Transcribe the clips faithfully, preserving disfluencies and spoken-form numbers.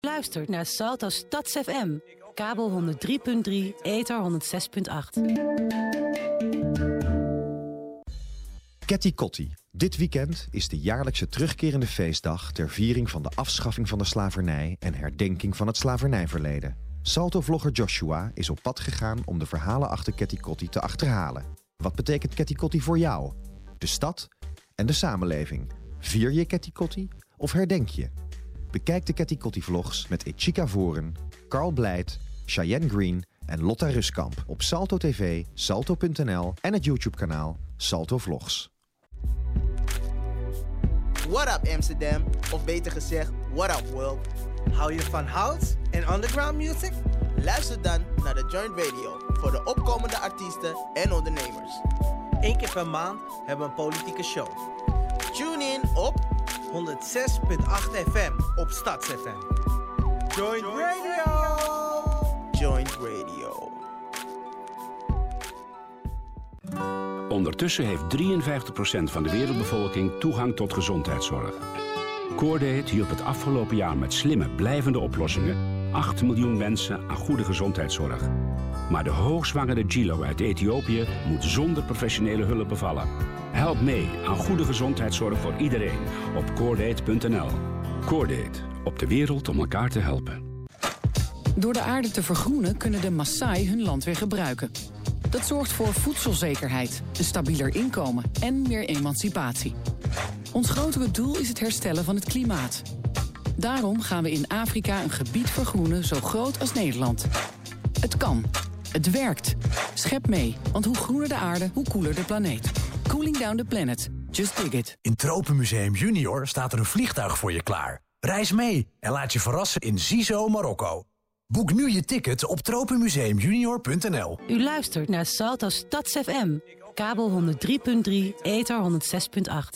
Luistert naar Salto Stads F M. Kabel honderd drie punt drie, ether honderd zes punt acht. Ketty Kotti. Dit weekend is de jaarlijkse terugkerende feestdag ter viering van de afschaffing van de slavernij en herdenking van het slavernijverleden. Salto-vlogger Joshua is op pad gegaan om de verhalen achter Ketty Kotti te achterhalen. Wat betekent Ketty Kotti voor jou? De stad en de samenleving. Vier je Ketty Kotti of herdenk je? Bekijk de Ketty Kotti-vlogs met Echika Voren, Carl Blijt, Cheyenne Green en Lotta Ruskamp op Salto T V, salto punt n l en het YouTube-kanaal Salto Vlogs. What up Amsterdam, of beter gezegd, what up world. Hou je van house en underground music? Luister dan naar de Joint Radio voor de opkomende artiesten en ondernemers. Eén keer per maand hebben we een politieke show. Tune in op honderd zes punt acht F M op Stads F M. Joint Radio! Joint Radio. Ondertussen heeft drieënvijftig procent van de wereldbevolking toegang tot gezondheidszorg. Coordate hielp het afgelopen jaar met slimme, blijvende oplossingen acht miljoen mensen aan goede gezondheidszorg. Maar de hoogzwangere Gilo uit Ethiopië moet zonder professionele hulp bevallen. Help mee aan goede gezondheidszorg voor iedereen op coordate punt n l. Coordate, op de wereld om elkaar te helpen. Door de aarde te vergroenen kunnen de Maasai hun land weer gebruiken. Dat zorgt voor voedselzekerheid, een stabieler inkomen en meer emancipatie. Ons grotere doel is het herstellen van het klimaat. Daarom gaan we in Afrika een gebied vergroenen zo groot als Nederland. Het kan. Het werkt. Schep mee, want hoe groener de aarde, hoe koeler de planeet. Cooling down the planet. Just dig it. In Tropenmuseum Junior staat er een vliegtuig voor je klaar. Reis mee en laat je verrassen in Zizo, Marokko. Boek nu je ticket op tropenmuseum junior punt n l. U luistert naar Salto Stads F M. Kabel honderd drie punt drie, ether honderd zes punt acht.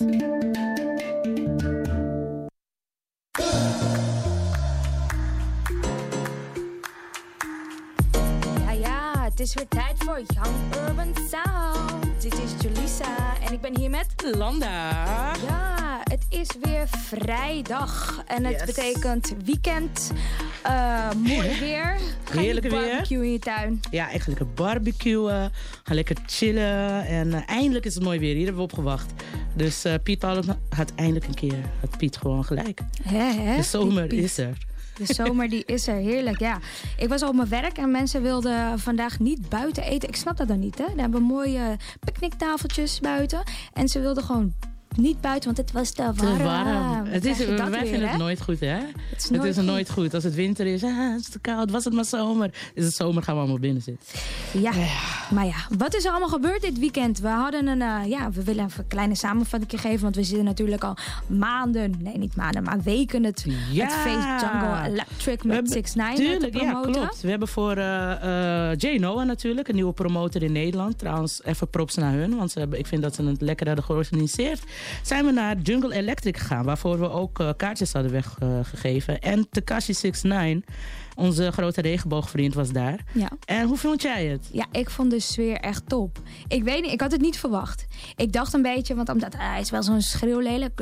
Ja, ja, het is weer tijd voor Young Urban Sound. Dit is Julissa en ik ben hier met Landa. Ja, het is weer vrijdag en het Yes. betekent weekend. Uh, mooi weer. Ga je Heerlijk weer. barbecue in je tuin? Ja, echt lekker barbecuen. Ga lekker chillen. En uh, eindelijk is het mooi weer. Hier hebben we op gewacht. Dus uh, Piet Paulus had eindelijk een keer. Had Piet gewoon gelijk. Hè, hè? De zomer Piet. is er. De zomer die is er, heerlijk, ja. Ik was al op mijn werk en mensen wilden vandaag niet buiten eten. Ik snap dat dan niet, hè. Daar hebben mooie picknicktafeltjes buiten. En ze wilden gewoon niet buiten, want het was te warm. Te warm. Het is, Krijg je dat wij weer, vinden hè? het nooit goed, hè? Het is Het nooit is goed. nooit goed. Als het winter is, ah, het is te koud. Was het maar zomer. Is het zomer, gaan we allemaal binnen zitten. Ja, maar ja, wat is er allemaal gebeurd dit weekend? We hadden een, uh, ja, we willen even een kleine samenvatting geven, want we zitten natuurlijk al maanden, nee niet maanden, maar weken het, Ja. het feest Jungle Electric We met hebben- six nine te Tuurlijk, ja, promoten. klopt. We hebben voor uh, uh, Jay Noah natuurlijk, een nieuwe promotor in Nederland. Trouwens, even props naar hun, want ze hebben, ik vind dat ze het lekker hadden georganiseerd. Zijn we naar Jungle Electric gegaan, waarvoor we ook uh, kaartjes hadden weggegeven. Uh, en Tekashi six nine, onze grote regenboogvriend, was daar. Ja. En hoe vond jij het? Ja, ik vond de sfeer echt top. Ik weet niet, ik had het niet verwacht. Ik dacht een beetje, want omdat hij is wel zo'n schreeuwlelijk.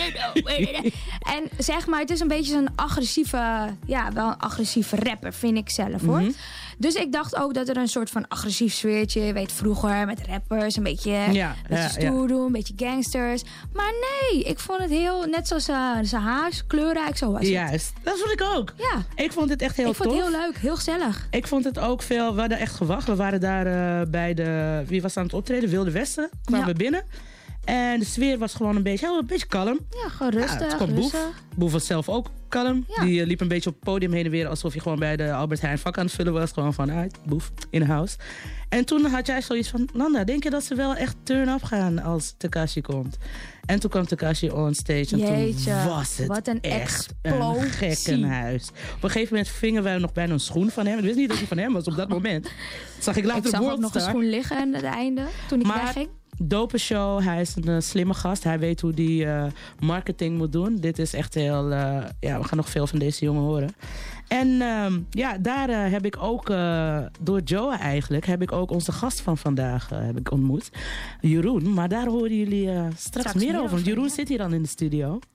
En zeg maar, het is een beetje zo'n agressieve, ja, wel een agressieve rapper, vind ik zelf, hoor. Mhm. Dus ik dacht ook dat er een soort van agressief sfeertje, je weet vroeger met rappers, een beetje, Ja, een ja, beetje stoer ja. doen, een beetje gangsters. Maar nee, ik vond het heel, net zoals uh, zijn haar, kleurrijk, zo was het. Juist, dat vond ik ook. Ja. Ik vond het echt heel Ik vond tof. het heel leuk, heel gezellig. Ik vond het ook veel, we hadden echt gewacht. We waren daar uh, bij de, wie was aan het optreden? Wilde Westen, kwamen Ja. we binnen. En de sfeer was gewoon een beetje, heel, een beetje kalm. Ja, gewoon rustig, Ja, het kwam Boef. rustig. Boef was zelf ook kalm. Ja. Die uh, liep een beetje op het podium heen en weer, alsof je gewoon bij de Albert Heijn vak aan het vullen was. Gewoon van, uit, Boef, in house. En toen had jij zoiets van, Nanda, denk je dat ze wel echt turn-up gaan als Tekashi komt? En toen kwam Tekashi on stage en Jeetje, toen was het wat een echt explosie. een gekkenhuis. Op een gegeven moment vingen wij nog bijna een schoen van hem. Ik wist niet dat hij van hem was op dat moment. Dat zag ik later Ik zag op ook nog een Worldstar. schoen liggen aan het einde, toen ik Maar wegging. dope show. Hij is een uh, slimme gast. Hij weet hoe die uh, marketing moet doen. Dit is echt heel... Uh, ja, we gaan nog veel van deze jongen horen. En um, ja, daar uh, heb ik ook... Uh, door Joe eigenlijk... heb ik ook onze gast van vandaag uh, heb ik ontmoet. Jeroen. Maar daar horen jullie uh, straks, Straks meer meer over. Want over, Jeroen ja. zit hier dan in de studio.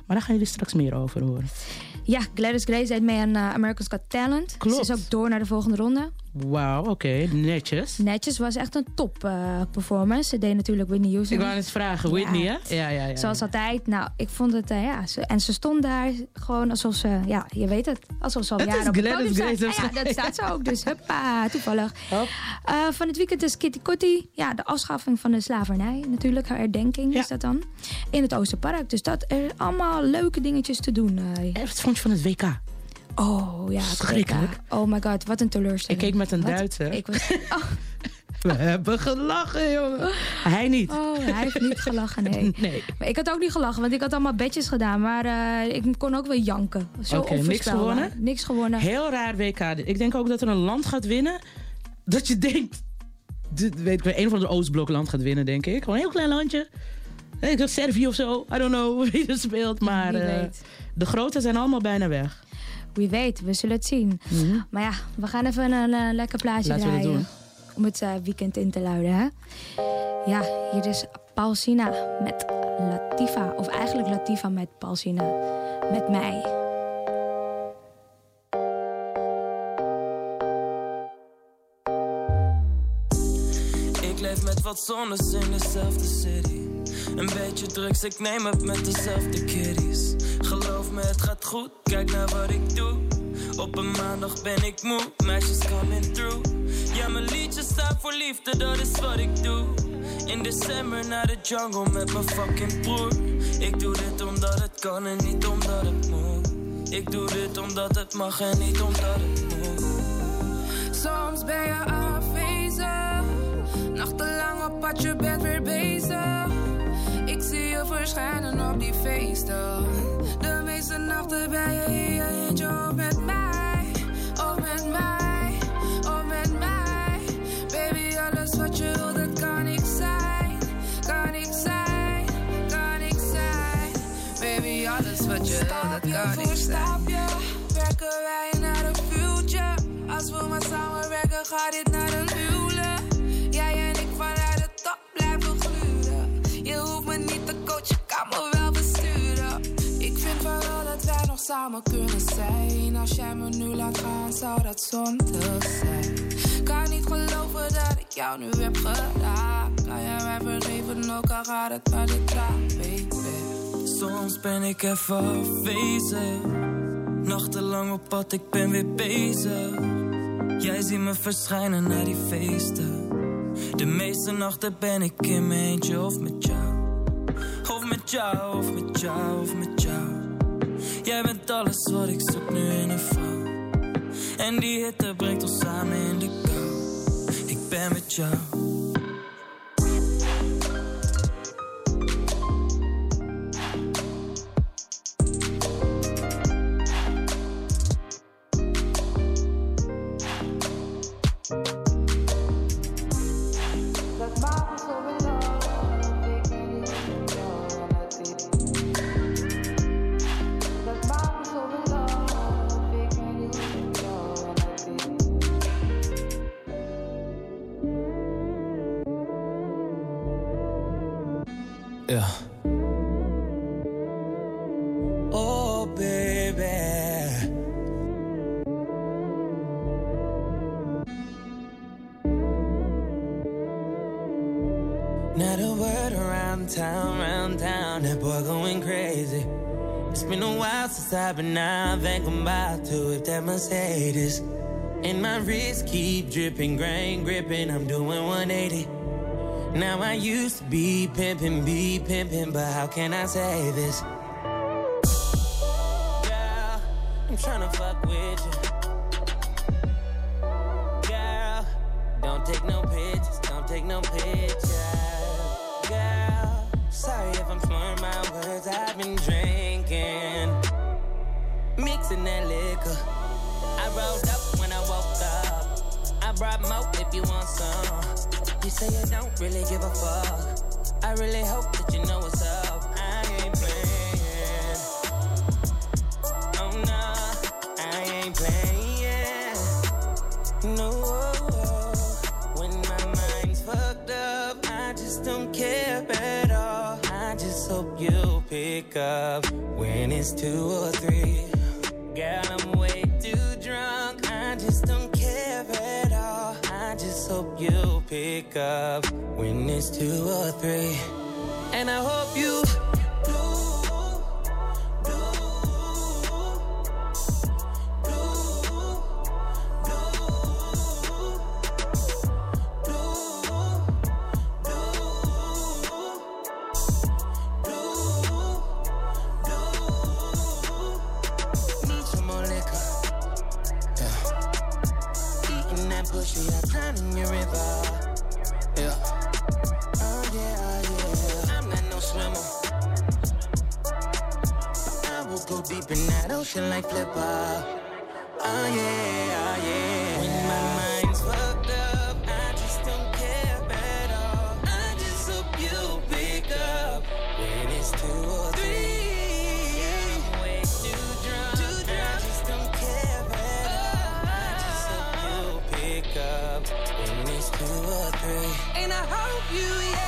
Maar daar gaan jullie straks meer over horen. Ja, Gladys Grace deed mee aan uh, America's Got Talent. Klopt. Ze is ook door naar de volgende ronde. Wauw, oké. Okay. Netjes. Netjes, was echt een top uh, performance. Ze deed natuurlijk Whitney Houston. Ik wou eens vragen, Whitney, ja. hè? Ja, ja, ja. Zoals ja. altijd. Nou, ik vond het, uh, ja. Ze, en ze stond daar gewoon alsof ze, ja, je weet het. Alsof ze al het jaren op het het podium Grace, staat. Ah, ja, dat staat ze ook. Dus huppa, toevallig. Uh, van het weekend is Kitty Kotti. Ja, de afschaffing van de slavernij natuurlijk. Haar herdenking ja. is dat dan. In het Oosterpark. Dus dat er allemaal leuke dingetjes te doen. Uh. En wat vond je van het W K? Oh ja, schrikkelijk. Oh my god, wat een teleurstelling. Ik keek met een wat? Duitser. Ik was... Oh. We hebben gelachen, jongen. Hij niet. Oh, hij heeft niet gelachen, nee. nee. Maar ik had ook niet gelachen, want ik had allemaal bedjes gedaan. Maar uh, ik kon ook wel janken. Zo Oké, okay, niks gewonnen? Niks gewonnen. Heel raar W K. Ik denk ook dat er een land gaat winnen. Dat je denkt... Dit, weet ik, een of ander Oostblokland gaat winnen, denk ik. Gewoon een heel klein landje. Ik dacht Servië of zo. I don't know wie er speelt. Maar uh, de grote zijn allemaal bijna weg. Wie weet, we zullen het zien. Mm-hmm. Maar ja, we gaan even een, een lekker plaatje Laten draaien. We dat doen. Om het uh, weekend in te luiden, hè? Ja, hier is Paulsina met Latifa. Of eigenlijk Latifa met Paulsina. Met mij. Ik leef met wat zonnes in dezelfde city. Een beetje drugs, ik neem het met dezelfde kiddies. Geloof me, het gaat goed, kijk naar wat ik doe. Op een maandag ben ik moe, meisjes coming through. Ja, mijn liedjes staan voor liefde, dat is wat ik doe. In december naar de jungle met mijn fucking broer. Ik doe dit omdat het kan en niet omdat het moet. Ik doe dit omdat het mag en niet omdat het moet. Soms ben je afwezig, nachtenlang op pad, je bent weer bezig. Ik zie je verschijnen op die feesten. De meeste nachten ben je hier eentje of met mij, of met mij, of met mij. Baby, alles wat je wil, dat kan ik zijn, kan ik zijn, kan ik zijn. Baby, alles wat je wil, dat kan ik zijn. Stapje, werken wij naar de future. Als we maar samenwerken, gaat dit naar een huwelijk. Jij en ik vanuit de top blijven gluren. Je hoeft me niet te coachen, kan me wel besturen. Ik vind vooral dat wij nog samen kunnen zijn. Als jij me nu laat gaan, zou dat zonde zijn. Kan niet geloven dat ik jou nu heb gedaan. Kan jij mij vergeven, ook al gaat het maar de traan, baby. Soms ben ik even afwezig. Nachtenlang op pad, ik ben weer bezig. Jij ziet me verschijnen naar die feesten. De meeste nachten ben ik in mijn eentje of met jou. Of met jou, of met jou, of met jou. Jij bent alles wat ik zoek nu in een vrouw. En die hitte brengt ons samen in de kou. Ik ben met jou. Yeah. Oh, baby. Now the word around town, around town, that boy going crazy. It's been a while since I've been out thinking about to if that Mercedes. And my wrist keep dripping, grain gripping, I'm doing one eighty. Now I used to be pimpin', be pimpin', but how can I say this? Girl, I'm tryna fuck with you. Girl, don't take no pictures, don't take no pictures. Girl, sorry if I'm slurring my words, I've been drinking, mixing that liquor. I rolled up when I woke up, I brought more if you want some. You say you don't really give a fuck. I really hope that you know what's up. I ain't playing. Oh no, I ain't playing. No, when my mind's fucked up, I just don't care at all. I just hope you pick pick up when it's two or three. Girl, I'm way too drunk, I just don't care at all. I just hope you pick up when it's two or three. And I hope you like flipper. Oh yeah, oh yeah. When my mind's fucked up, I just don't care at all. I just hope you pick up when it's two or three. I'm way too drunk, too drunk. I just don't care at all. I just hope you pick up when it's two or three. And I hope you, yeah.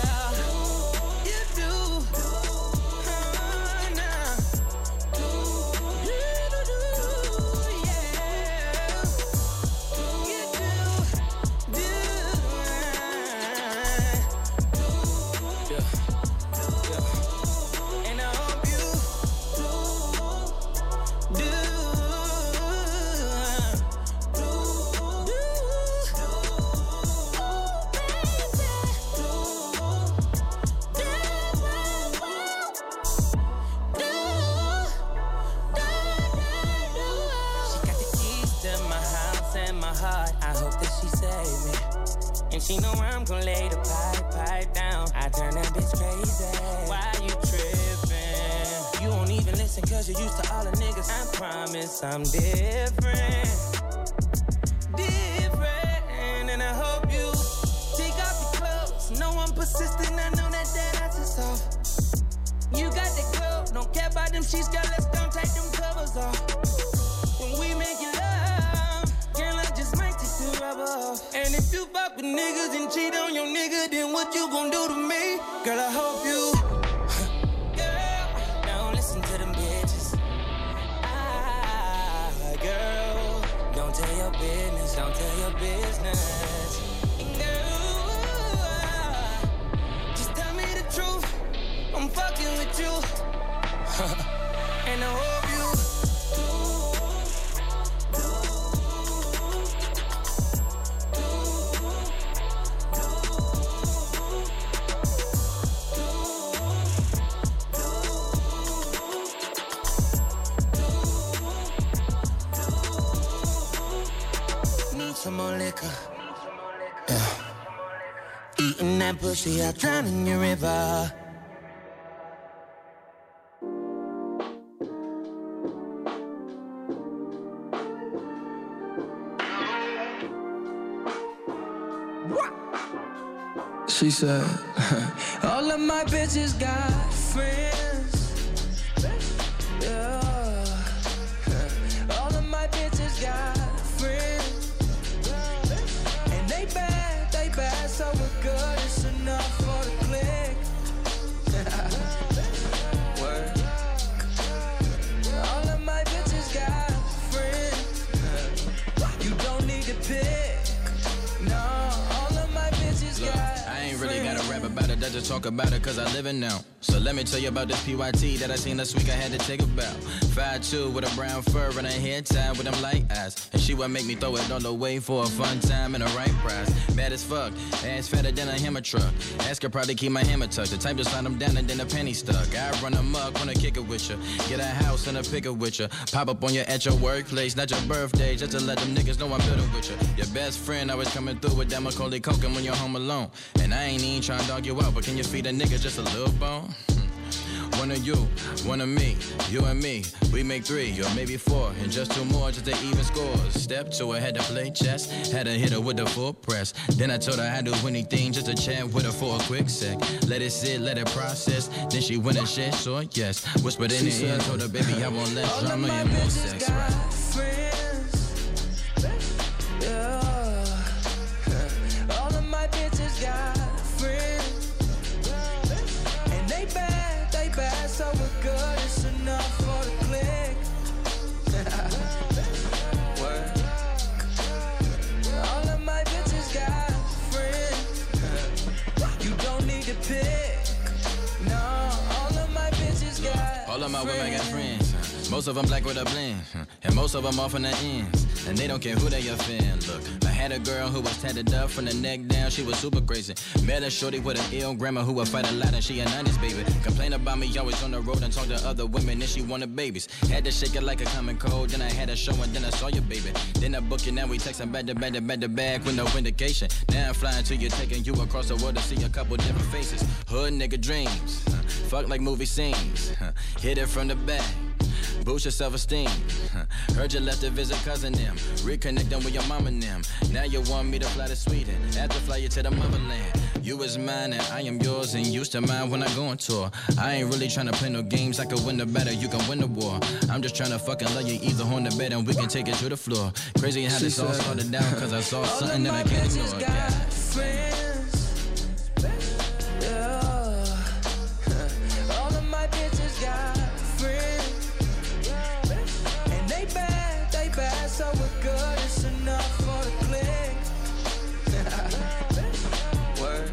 She know I'm gon' lay the pipe, pipe down. I turn that bitch crazy. Why you trippin'? You won't even listen cause you're used to all the niggas. I promise I'm different. Different. And I hope you take off your clothes. No, I'm persistent, I know that that ass is off. You got the glow, don't care about them sheets, girl, let's don't take them covers off. When we make it love, girl, I just might take the rubber off. And if you fuck with niggas and cheat on your nigga, then what you gon' do to me? Girl, I hope you girl, don't listen to them bitches. Ah, girl, don't tell your business, don't tell your business. And girl, just tell me the truth, I'm fucking with you. And I hope you some more liquor. Yeah. Eating that pussy, I'll drown in your river. She said, all of my bitches got friends. Yeah. All of my bitches got friends. And they bad, they bad, so we're good. It's enough for the click. Word. All of my bitches got friends. You don't need to pick. No, all of my bitches Look, got I ain't really gotta rap about it, I just talk about it cause I live it now. So let me tell you about this P Y T that I seen last week I had to take a bow. five two with a brown fur and a hair tied with them light eyes. And she would make me throw it all away for a fun time and a right prize. Bad as fuck, ass fatter than a hammer truck. Ask her probably keep my hammer tucked. The type to slide them down and then a penny stuck. I run amok, wanna kick it with you. Get a house and a pick it with you. Pop up on you at your workplace, not your birthday, just to let them niggas know I'm building with you. Your best friend always coming through with that Macaulay Culkin when you're home alone. And I ain't even trying to dog you out, but can you feed a nigga just a little bone? One of you, one of me, you and me, we make three or maybe four, and just two more just to even scores. Step two, I had to play chess, had to hit her with the full press. Then I told her I'd do anything just to chat with her for a quick sec. Let it sit, let it process, then she went and said, so yes. Whispered in her ear, told her, baby, I want less drama and more sex, right? Yeah. All of my bitches got friends. And they bad, they bad, so we're all women got friends. Most of them black with a blend, and most of them off on the ends. And they don't care who they offend. Look, I had a girl who was tatted up from the neck down. She was super crazy. Met a shorty with an ill grammar who would fight a lot, and she a nineties baby. Complain about me always on the road and talk to other women, and she wanted babies. Had to shake it like a common cold. Then I had a show and then I saw you, baby. Then I book you, now we texting back to back to back to back with no indication. Now I'm flying to you, taking you across the world to see a couple different faces. Hood nigga dreams, huh. Fuck like movie scenes, huh. Hit it from the back. Boost your self-esteem. Huh. Heard you left to visit cousin them. Reconnecting with your mom and them. Now you want me to fly to Sweden. Have to fly you to the motherland. You is mine and I am yours, and used to mine when I go on tour. I ain't really trying to play no games. I can win the battle, you can win the war. I'm just trying to fucking love you either on the bed and we can take it to the floor. Crazy how this all started down, cause I saw something that I can't ignore. Yeah. So we're good, it's enough for the click. Word.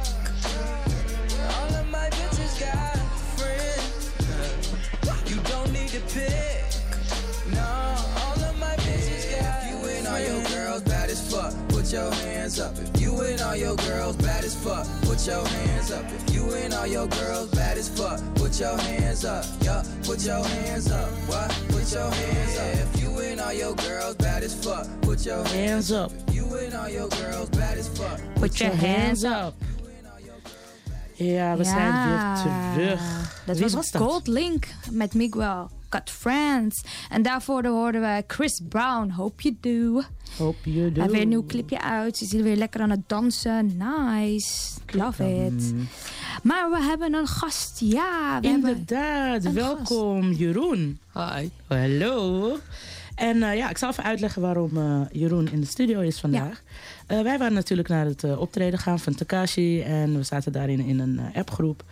All of my bitches got friends. You don't need to pick. No, all of my bitches got friends. If you and all your girls bad as fuck, put your hands up. If you and all your girls bad as fuck, put your hands up. If you and all your girls bad as fuck, put your hands up. Yeah, put your hands up. What? Put your hands up. If you and all your girls bad as fuck, put your hands up. If you and all your girls bad as fuck, put your hands up. Ja, we ja, zijn weer terug. Dat Wie was, was dat? Gold Link met Miguel. Got Friends. En daarvoor hoorden we Chris Brown. Hope you do. Hope you do. Hij heeft weer een nieuw clipje uit. Ze is weer lekker aan het dansen. Nice. Love it. Mm. Maar we hebben een gast. Ja, we Inderdaad. hebben Welkom gast. Jeroen. Hi. Hallo. En uh, ja, ik zal even uitleggen waarom uh, Jeroen in de studio is vandaag. Ja. Uh, wij waren natuurlijk naar het uh, optreden gaan van Tekashi. En we zaten daarin in een uh, appgroep.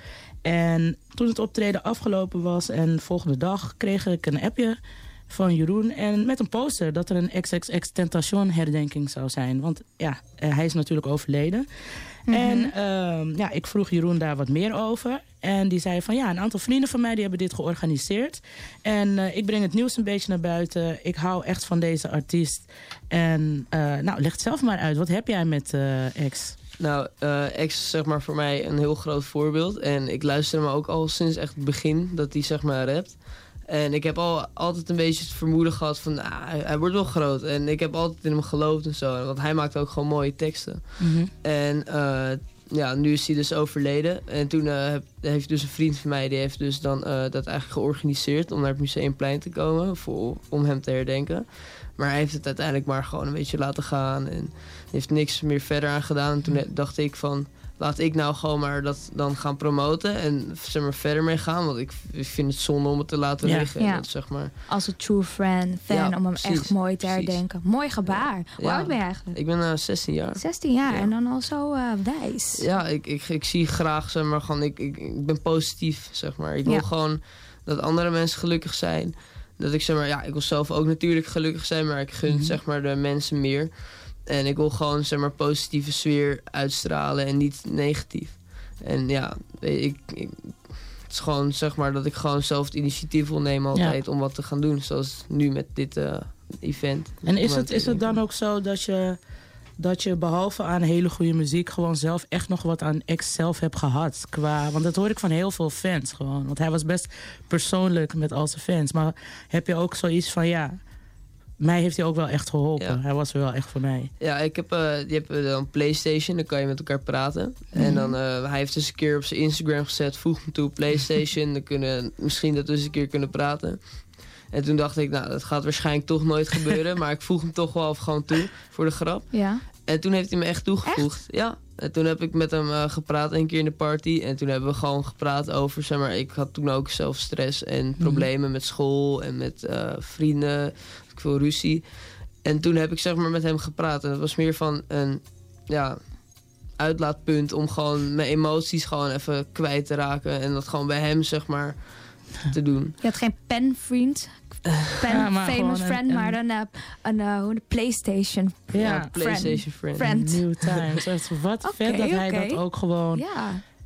En toen het optreden afgelopen was en de volgende dag kreeg ik een appje van Jeroen. En met een poster dat er een X X X Tentacion herdenking zou zijn. Want ja, uh, hij is natuurlijk overleden. Mm-hmm. En uh, ja, ik vroeg Jeroen daar wat meer over. En die zei van ja, een aantal vrienden van mij die hebben dit georganiseerd. En uh, ik breng het nieuws een beetje naar buiten. Ik hou echt van deze artiest. En uh, nou, leg het zelf maar uit. Wat heb jij met uh, X? Nou, uh, X is zeg maar voor mij een heel groot voorbeeld. En ik luister hem ook al sinds echt het begin dat hij zeg maar rapt. En ik heb al altijd een beetje het vermoeden gehad van nou, hij, hij wordt wel groot. En ik heb altijd in hem geloofd en zo. Want hij maakt ook gewoon mooie teksten. Mm-hmm. En uh, ja, nu is hij dus overleden. En toen uh, heb, heeft dus een vriend van mij, die heeft dus dan uh, dat eigenlijk georganiseerd om naar het Museumplein te komen voor, om hem te herdenken. Maar hij heeft het uiteindelijk maar gewoon een beetje laten gaan en heeft niks meer verder aan gedaan. En toen dacht ik van, laat ik nou gewoon maar dat dan gaan promoten en zeg maar verder mee gaan. Want ik vind het zonde om het te laten ja. liggen. Ja. En dat, zeg maar... Als een true friend, fan, ja, om hem precies, echt mooi te precies. herdenken. Mooi gebaar. Ja. Hoe ja. oud ben je eigenlijk? Ik ben uh, zestien jaar. zestien jaar ja. en dan al zo uh, wijs. Ja, ik, ik, ik zie graag, zeg maar, gewoon, ik, ik, ik ben positief, zeg maar. Ik wil ja. gewoon dat andere mensen gelukkig zijn. Dat ik zeg maar, ja, ik wil zelf ook natuurlijk gelukkig zijn, maar ik gun mm-hmm. zeg maar de mensen meer. En ik wil gewoon zeg maar positieve sfeer uitstralen en niet negatief. En ja, ik, ik, het is gewoon zeg maar dat ik gewoon zelf het initiatief wil nemen altijd ja. om wat te gaan doen. Zoals nu met dit uh, event. En is het, is het dan ook zo dat je, dat je behalve aan hele goede muziek gewoon zelf echt nog wat aan X zelf hebt gehad? Qua, want dat hoor ik van heel veel fans gewoon. Want hij was best persoonlijk met al zijn fans. Maar heb je ook zoiets van ja, mij heeft hij ook wel echt geholpen. Ja. Hij was er wel echt voor mij. Ja, ik heb, uh, je hebt uh, een PlayStation, dan kan je met elkaar praten. Mm-hmm. En dan, uh, hij heeft dus een keer op zijn Instagram gezet, voeg me toe PlayStation. Dan kunnen misschien dat we eens een keer kunnen praten. En toen dacht ik, nou, dat gaat waarschijnlijk toch nooit gebeuren. Maar ik voeg hem toch wel gewoon toe, voor de grap. Ja. En toen heeft hij me echt toegevoegd. Echt? Ja. En toen heb ik met hem uh, gepraat een keer in de party. En toen hebben we gewoon gepraat over, zeg maar, ik had toen ook zelf stress en problemen mm-hmm. met school en met uh, vrienden. Ik veel ruzie. En toen heb ik zeg maar met hem gepraat. En dat was meer van een ja, uitlaatpunt om gewoon mijn emoties gewoon even kwijt te raken. En dat gewoon bij hem zeg maar te doen. Je had geen penvriend, pen ja, maar famous friend, een, maar dan uh, een, uh, een PlayStation ja, ja, PlayStation friend. friend. New times. Wat okay, vet dat hij okay. dat ook gewoon ja.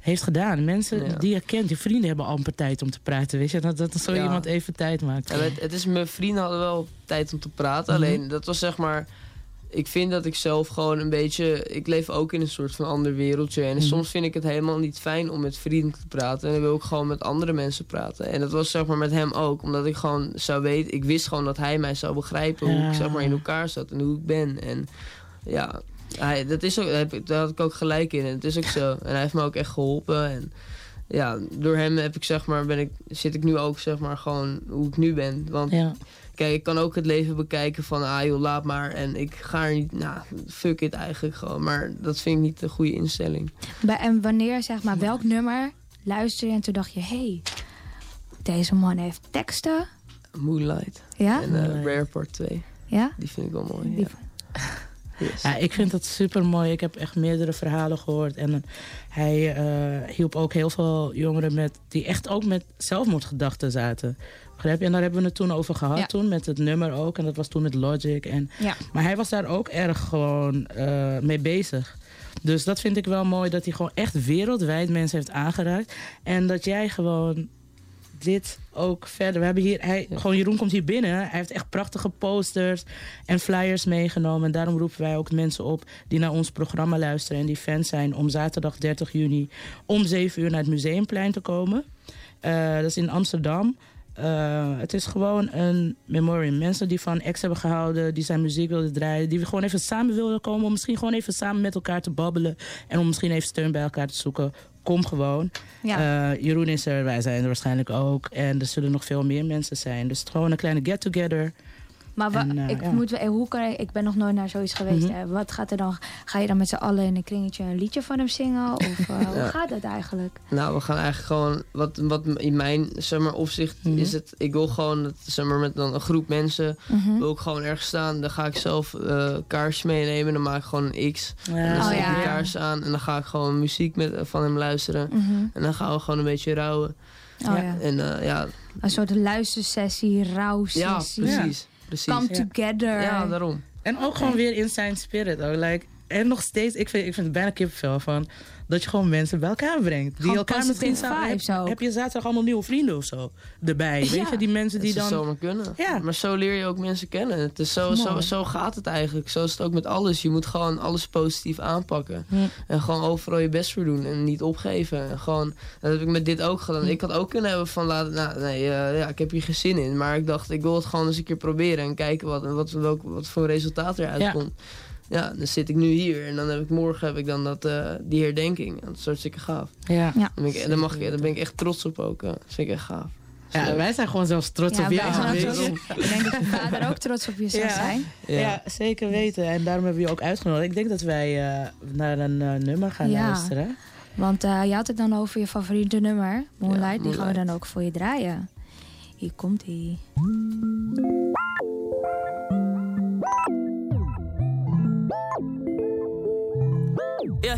heeft gedaan. Mensen Ja. die je kent, je vrienden hebben amper tijd om te praten. Weet je, dat, dat zo Ja. iemand even tijd maakt. Ja, het, het is, mijn vrienden hadden wel tijd om te praten. Mhm. Alleen, dat was zeg maar... Ik vind dat ik zelf gewoon een beetje... Ik leef ook in een soort van ander wereldje. En Mhm. soms vind ik het helemaal niet fijn om met vrienden te praten. En dan wil ik gewoon met andere mensen praten. En dat was zeg maar met hem ook. Omdat ik gewoon zou weten... Ik wist gewoon dat hij mij zou begrijpen. Hoe Ja. ik zeg maar in elkaar zat. En hoe ik ben. En ja... Hij, dat is ook, daar, heb ik, daar had ik ook gelijk in. En het is ook zo. En hij heeft me ook echt geholpen. En ja, door hem heb ik zeg maar, ben ik, zit ik nu ook zeg maar gewoon hoe ik nu ben. Want Ja. kijk, ik kan ook het leven bekijken van ah joh, laat maar. En ik ga er niet, nou, fuck it eigenlijk gewoon. Maar dat vind ik niet de goede instelling. Bij- En wanneer, zeg maar, welk nummer luister je en toen dacht je... hé, hey, deze man heeft teksten. Moonlight. Ja? En uh, Rare Part twee. Ja? Die vind ik wel mooi. Die- Ja. Yes. Ja, ik vind dat super mooi. Ik heb echt meerdere verhalen gehoord. En uh, hij uh, hielp ook heel veel jongeren met, die echt ook met zelfmoordgedachten zaten. Begrijp je? En daar hebben we het toen over gehad. Ja. Toen met het nummer ook. En dat was toen met Logic. En, Ja. Maar hij was daar ook erg gewoon uh, mee bezig. Dus dat vind ik wel mooi. Dat hij gewoon echt wereldwijd mensen heeft aangeraakt. En dat jij gewoon dit ook verder. We hebben hier, hij, Ja. gewoon Jeroen komt hier binnen. Hij heeft echt prachtige posters en flyers meegenomen. En daarom roepen wij ook mensen op die naar ons programma luisteren en die fans zijn om zaterdag dertig juni om zeven uur naar het Museumplein te komen. Uh, dat is in Amsterdam. Uh, het is gewoon een memoriam. Mensen die van ex hebben gehouden, die zijn muziek wilden draaien, die gewoon even samen wilden komen, om misschien gewoon even samen met elkaar te babbelen en om misschien even steun bij elkaar te zoeken. Kom gewoon. Ja. Uh, Jeroen is er, wij zijn er waarschijnlijk ook. En er zullen nog veel meer mensen zijn. Dus het is gewoon een kleine get-together. Maar wa- En, uh, ik, ja. moet, wel- hoe kan ik, ik ben nog nooit naar zoiets geweest. Mhm. Hè. Wat gaat er dan? Ga je dan met z'n allen in een kringetje een liedje van hem zingen? Of uh, Ja. hoe gaat dat eigenlijk? Nou, we gaan eigenlijk gewoon... Wat, wat in mijn zeg maar, opzicht Mhm. is het... Ik wil gewoon dat, zeg maar, met dan een groep mensen... Mhm. wil ik gewoon ergens staan. Dan ga ik zelf uh, kaarsjes meenemen. Dan maak ik gewoon een X. Ja. En dan Oh, zet ik ja. die kaars aan. En dan ga ik gewoon muziek met, van hem luisteren. Mhm. En dan gaan we gewoon een beetje rouwen. Oh, ja. En uh, ja... Een soort luistersessie, Ja, rouwsessie. precies. precies. Come Ja. together. Ja, daarom. En ook gewoon weer in zijn spirit. Ook. Like, en nog steeds, ik vind, ik vind het bijna kippenvel van dat je gewoon mensen bij elkaar brengt. Die Gewoon elkaar misschien positive samen. Heb, vibes ook. heb je zaterdag allemaal nieuwe vrienden of zo erbij? Weet Ja. je, die mensen die Dat dan. zou zomaar kunnen. Ja. Maar zo leer je ook mensen kennen. Het is zo, zo, Mooi. zo gaat het eigenlijk. Zo is het ook met alles. Je moet gewoon alles positief aanpakken. Hm. En gewoon overal je best voor doen. En niet opgeven. En gewoon, dat heb ik met dit ook gedaan. Ik had ook kunnen hebben van, laten, nou, nee, uh, ja, ik heb hier geen zin in. Maar ik dacht, ik wil het gewoon eens een keer proberen. En kijken wat, wat, welk, wat voor resultaat eruit Ja. komt. Ja, dan zit ik nu hier. En dan heb ik morgen heb ik dan dat, uh, die herdenking. Dat is hartstikke gaaf. Ja. Ja. Dan ben ik, dan mag ik, daar ben ik echt trots op ook. Uh. Dat vind ik echt gaaf. Ja, wij zijn gewoon zelfs trots Ja, op wij jou. zijn ook weet trots je. op- Ik denk dat je vader ook trots op je zou Ja. zijn. Ja. Ja. zeker weten. En daarom hebben we je ook uitgenodigd. Ik denk dat wij uh, naar een uh, nummer gaan Ja. luisteren. Want uh, je had het dan over je favoriete nummer, Moonlight. Ja, Die gaan we Moonlight. dan ook voor je draaien. Hier komt ie. Yeah.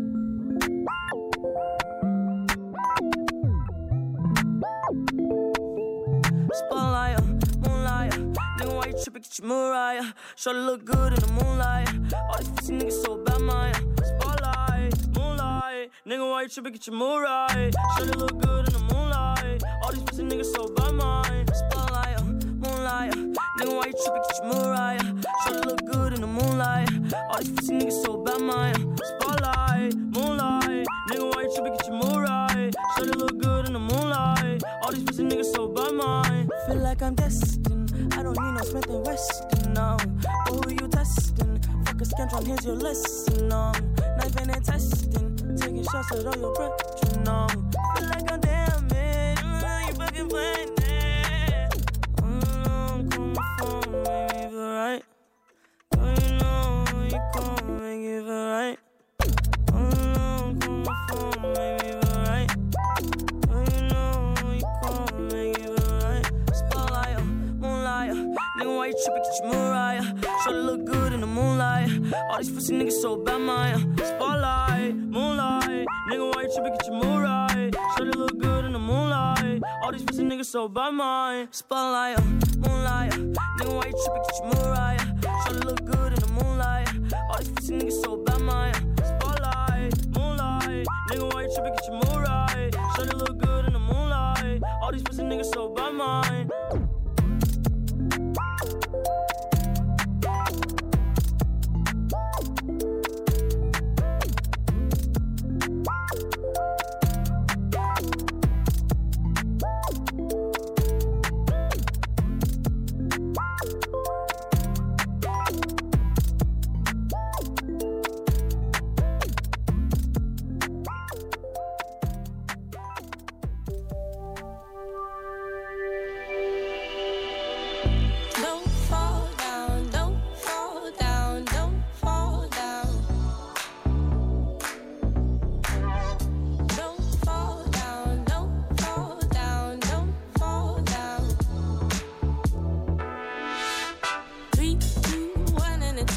Spotlight, moonlight. Nigga, why you tripping? Get your Mariah. Shorty look good in the moonlight. All these pussy niggas so bad, Maya. Spotlight, moonlight. Nigga, why you tripping? Get your Mariah. Shorty look good in the moonlight. All these pussy niggas so bad, Maya. Spotlight, moonlight. Nigga, why you tripping? Get your Mariah. Shorty look good in the moonlight. All these pussy niggas so bad, Maya. Spotlight, moonlight. Nigga, why you tripping? Get your Mariah. Shorty look good in the moonlight. All these pussy niggas so bad, mine. Feel like I'm destined. I don't need no Smith and Weston, no. But who you testing? Fuck a scantron, here's your lesson, no. Knife and testing. Taking shots at all your breath, you know. Feel like I'm damaged. Mm, you fucking playing it. Mm, call my phone, make me feel right. Girl, you know you gon' make it feel right. Mm, call my phone, make me feel right. Girl, you know you gon' make it feel right. Spotlight, moonlight. Nigga, why you tripping? Get your Mariah. Shorty look good in the moonlight. All these pussy niggas so bad, Maya. Spotlight, moonlight. Nigga, why you tripping? Get your Mariah. Shorty look good in the moonlight. All these pussy niggas so bad, Maya. Spotlight, moonlight. Nigga, why you tripping? Get your Mariah. Shorty look good in the moonlight. All these pussy niggas so bad, Maya. Spotlight, moonlight. Nigga, why you tripping? Get your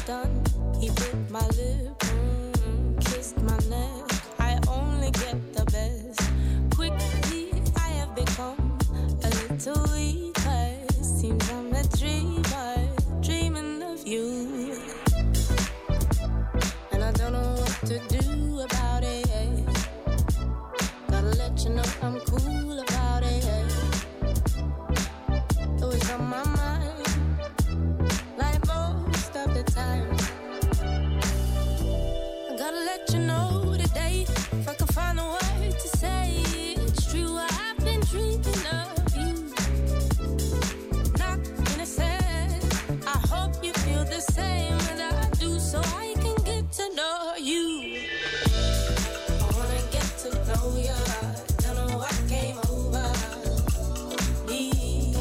done, he bit my lip, mm, kissed my neck. I only get the best. Quickly, I have become a little weaker. Seems I'm a dreamer, dreaming of you. And I don't know what to do about it. Gotta let you know I'm cool about it. Always on my mind, like most of the time. I gotta let you know today, if I can find a word to say. It's true, I've been dreaming of you. Not innocent, I hope you feel the same as I do, so I can get to know you. I wanna get to know you. Don't know what came over me.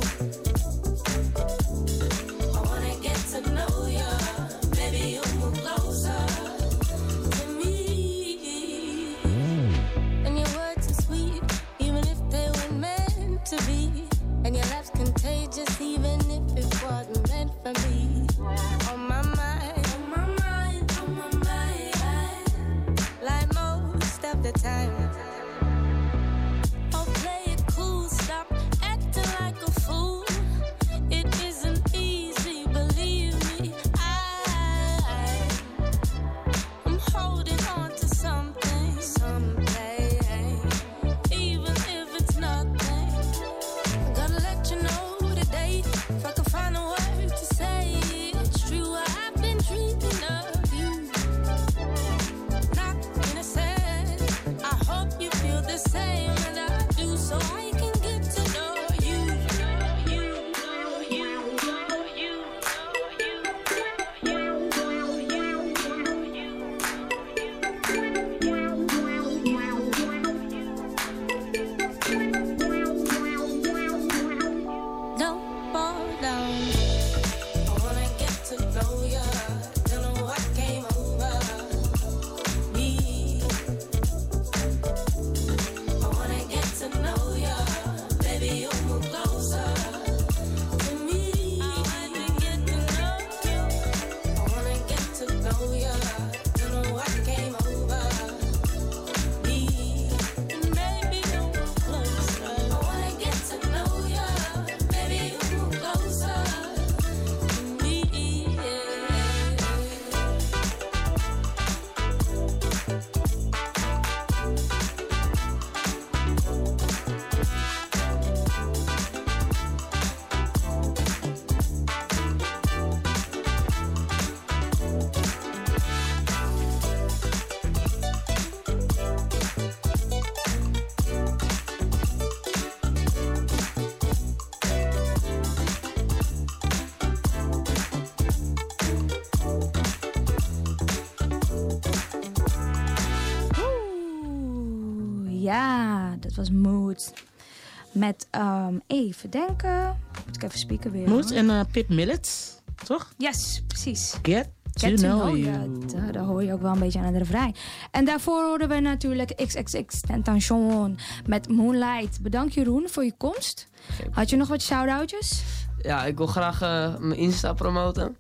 I wanna get to know you. Maybe you'll move closer to me. And your words are sweet, even if they were meant to be. And your laugh's contagious, even if it wasn't meant for me. On my mind, on my mind, on my mind, like most of the time. Oh, play it cool, stop acting like a fool. It isn't easy, believe me. I, I'm holding on to something, something, even if it's nothing. I gotta let you know today, if I can find a word to say. It's true, I've been dreaming of you. Not innocent, I hope you feel the same as I do, so I can get to know you. You, you, you, you, don't fall down. I wanna get to know ya. Don't know what came over me. I wanna get to know ya. Baby, you'll move closer to me. I wanna get to know you. I wanna get to know ya. Don't know what came over me. And maybe you'll move closer. I wanna get to know ya. Baby, you'll move closer to me. Oeh, ja, dat was Mood. Met, um, even denken. Moet ik even spieken weer. Mood hoor. en uh, Pip Millets, toch? Yes, precies. Get to Get to know know you. you. Dat, dat hoor je ook wel een beetje aan het refrein. En daarvoor hoorden we natuurlijk X X X Tentacion met Moonlight. Bedankt Jeroen voor je komst. Had je nog wat shout-outjes? Ja, ik wil graag uh, mijn Insta promoten.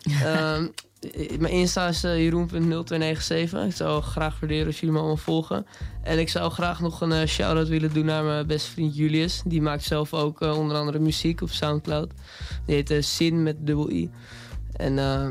um, mijn Insta is uh, jeroen punt nul twee negen zeven. Ik zou graag waarderen als jullie me allemaal volgen. En ik zou graag nog een uh, shout-out willen doen naar mijn beste vriend Julius. Die maakt zelf ook uh, onder andere muziek op Soundcloud. Die heet uh, Sin met dubbel I. En uh,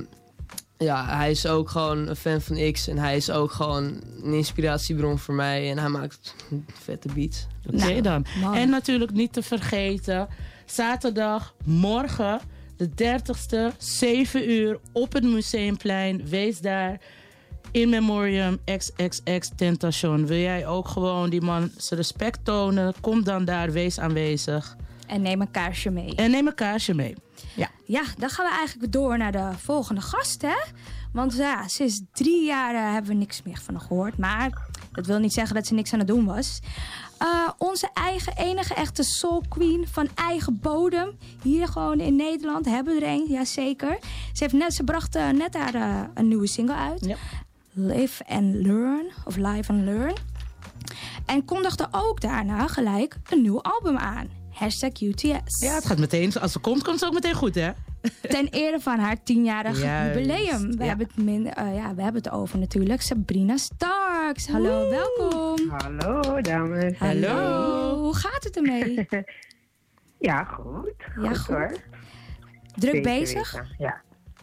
ja, hij is ook gewoon een fan van X. En hij is ook gewoon een inspiratiebron voor mij. En hij maakt vette beats. Oké okay, dan. Man. En natuurlijk niet te vergeten, zaterdag, morgen, de dertigste, zeven uur op het Museumplein. Wees daar. In memoriam X X X Tentacion. Wil jij ook gewoon die man zijn respect tonen? Kom dan daar, wees aanwezig. En neem een kaarsje mee. En neem een kaarsje mee. Ja. Ja, dan gaan we eigenlijk door naar de volgende gast, hè? Want ja, sinds drie jaar uh, hebben we niks meer van haar gehoord. Maar dat wil niet zeggen dat ze niks aan het doen was. Uh, onze eigen enige echte soul queen van eigen bodem. Hier gewoon in Nederland hebben we er een, jazeker. Ze, heeft net, ze bracht uh, net haar uh, een nieuwe single uit. Ja. Live and Learn, of Live and Learn. En kondigde ook daarna gelijk een nieuw album aan. Hashtag U T S. Ja, het gaat meteen, als ze komt, komt ze ook meteen goed, hè? ten ere van haar tienjarig Juist, jubileum. We, ja. hebben het min, uh, ja, we hebben het over natuurlijk Sabrina Starks. Hallo, welkom. Hallo, dames. Hallo. Hoe gaat het ermee? Ja, goed. Ja, goed, goed. hoor. Druk Zeker bezig? weten, Ja.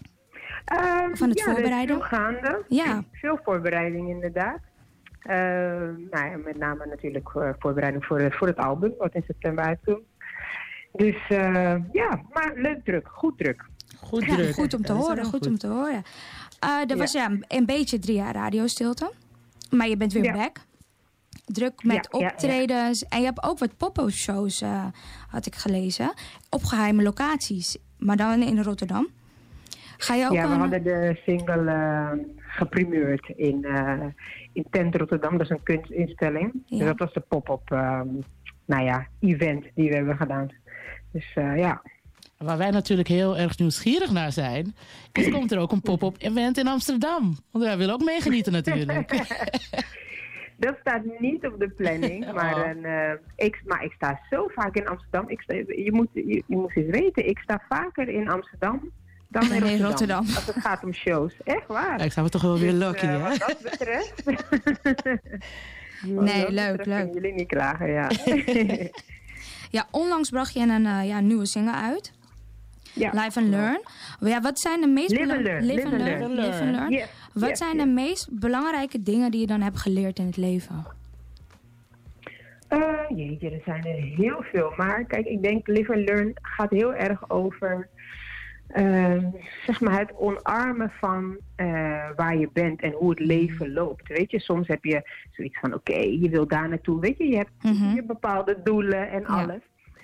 Uh, Van het ja, voorbereiden? Er is veel gaande. Ja. Veel voorbereiding inderdaad. Uh, nou ja, met name natuurlijk uh, voorbereiding voor, uh, voor het album, wat in september uitkomt. Dus uh, ja, maar leuk druk. Goed druk. Goed Ja, druk. goed om te Dat is horen, wel goed, goed. om te horen. Uh, er Ja. was ja, een beetje drie jaar radiostilte. Maar je bent weer Ja. back. Druk met Ja, ja, ja. optredens. En je hebt ook wat pop-up shows, uh, had ik gelezen. Op geheime locaties. Maar dan in Rotterdam. Ga je ook Ja, we een... hadden de single uh, geprimeerd in, uh, in Tent Rotterdam. Dat is een kunstinstelling. Ja. Dus dat was de pop-up um, nou ja, event die we hebben gedaan. Dus uh, ja. Waar wij natuurlijk heel erg nieuwsgierig naar zijn, is komt er ook een pop-up event in Amsterdam. Want wij willen ook meegenieten natuurlijk. Dat staat niet op de planning, maar, Oh. een, uh, ik, maar ik sta zo vaak in Amsterdam. Ik sta, je, moet, je, je moet eens weten, ik sta vaker in Amsterdam dan in Nee, Rotterdam, Rotterdam. Als het gaat om shows. Echt waar. Ja, ik sta me toch wel weer Dus, lucky, uh, hè? Wat dat betreft... Wat Nee, dat leuk, betreft leuk. kunnen jullie niet klagen, ja. Ja, onlangs bracht je een uh, ja, nieuwe single uit. Ja. Live and Learn. Ja, wat zijn de meest Live and belang- learn, Live and learn. Live and learn. Yes, Wat yes, zijn yes. de meest belangrijke dingen die je dan hebt geleerd in het leven? Uh, jeetje, er zijn er heel veel. Maar kijk, ik denk Live and Learn gaat heel erg over... Uh, zeg maar het omarmen van uh, waar je bent en hoe het leven loopt. Weet je, soms heb je zoiets van, oké, okay, je wil daar naartoe. Weet je, je hebt Mhm. je bepaalde doelen en Ja. alles.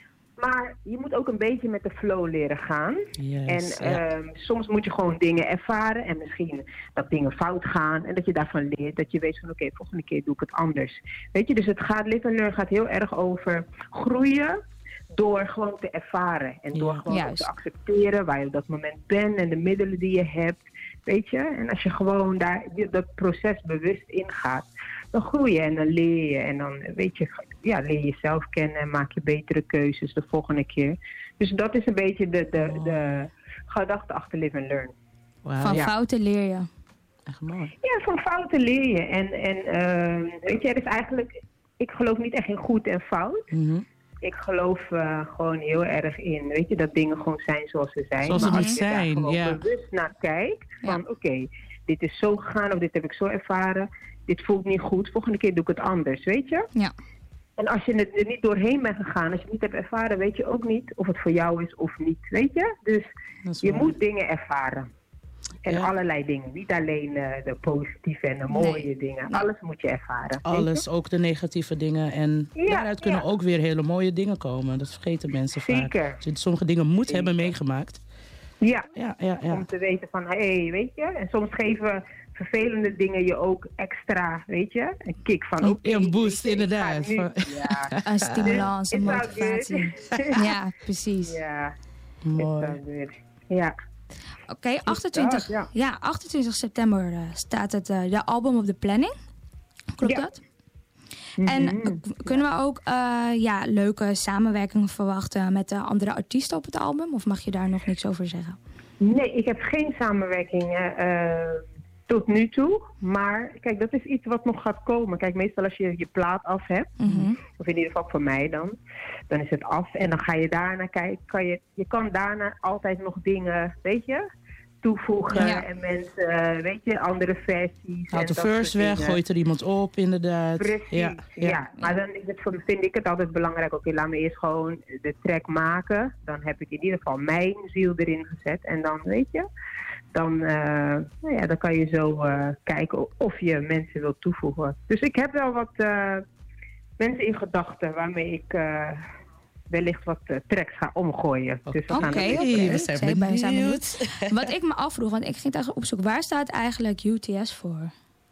Maar je moet ook een beetje met de flow leren gaan. Yes, en ja. um, soms moet je gewoon dingen ervaren. En misschien dat dingen fout gaan. En dat je daarvan leert. Dat je weet van, oké, okay, volgende keer doe ik het anders. Weet je, dus het gaat, Live and Learn gaat heel erg over groeien. Door gewoon te ervaren. En door Ja. gewoon ook Juist. te accepteren waar je op dat moment bent. En de middelen die je hebt. Weet je. En als je gewoon daar dat proces bewust ingaat. Dan groei je en dan leer je. En dan weet je, ja, leer je jezelf kennen. En maak je betere keuzes de volgende keer. Dus dat is een beetje de, de, de gedachte achter Live and Learn. Wauw, Van ja. fouten leer je. Echt mooi. Ja, van fouten leer je. En, en uh, weet je, er is eigenlijk... Ik geloof niet echt in goed en fout. Mhm. Ik geloof uh, gewoon heel erg in, weet je, dat dingen gewoon zijn zoals ze zijn. Zoals maar ze als moet je daar zijn, gewoon ja. bewust naar kijkt, van oké, okay, dit is zo gegaan of dit heb ik zo ervaren, dit voelt niet goed, volgende keer doe ik het anders, weet je? Ja. En als je het er niet doorheen bent gegaan, als je het niet hebt ervaren, weet je ook niet of het voor jou is of niet, weet je? Dus Dat is je waar. moet dingen ervaren. En Ja. allerlei dingen, niet alleen uh, de positieve en de mooie Nee. dingen. Alles moet je ervaren. weet je? Alles, ook de negatieve dingen. En Ja, daaruit kunnen ja. ook weer hele mooie dingen komen. Dat vergeten mensen Zeker. vaak. Als je sommige dingen moet Zeker. hebben meegemaakt. Ja. Ja, ja, ja. Om te weten van, hé, hey, weet je. En soms geven vervelende dingen je ook extra, weet je. Een kick van, Een- oké. een boost, weet je, ik ga inderdaad. nu- Van- Ja. Een stimulans, een It's all motivatie. good. Ja, precies. Ja, Mooi. it's all good. Ja. Oké, okay, achtentwintig, dat, ja. ja, achtentwintig september uh, staat het uh, de album op de planning. Klopt Ja. dat? En Mhm. uh, k- kunnen we ook uh, ja, leuke samenwerkingen verwachten met uh, andere artiesten op het album? Of mag je daar nog niks over zeggen? Nee, ik heb geen samenwerking uh, tot nu toe. Maar kijk, dat is iets wat nog gaat komen. Kijk, meestal als je je plaat af hebt, Mm-hmm. of in ieder geval voor mij dan, dan is het af. En dan ga je daarna kijken. Kan je, je kan daarna altijd nog dingen, weet je, toevoegen. Ja. En mensen, uh, weet je, andere versies. Haalt en de dat first soort weg, dingen. gooit er iemand op, inderdaad. Precies, Ja, ja. ja. Maar dan is het, voor- vind ik het altijd belangrijk. Oké, laat me eerst gewoon de track maken. Dan heb ik in ieder geval mijn ziel erin gezet. En dan, weet je, dan, uh, nou ja, dan kan je zo uh, kijken of je mensen wilt toevoegen. Dus ik heb wel wat uh, mensen in gedachten waarmee ik uh, wellicht wat uh, tracks ga omgooien. Dus we gaan Oké, het oké. even- we zijn Zeker, we zijn benieuwd. Wat ik me afvroeg, want ik ging eigenlijk opzoeken, waar staat eigenlijk U T S voor?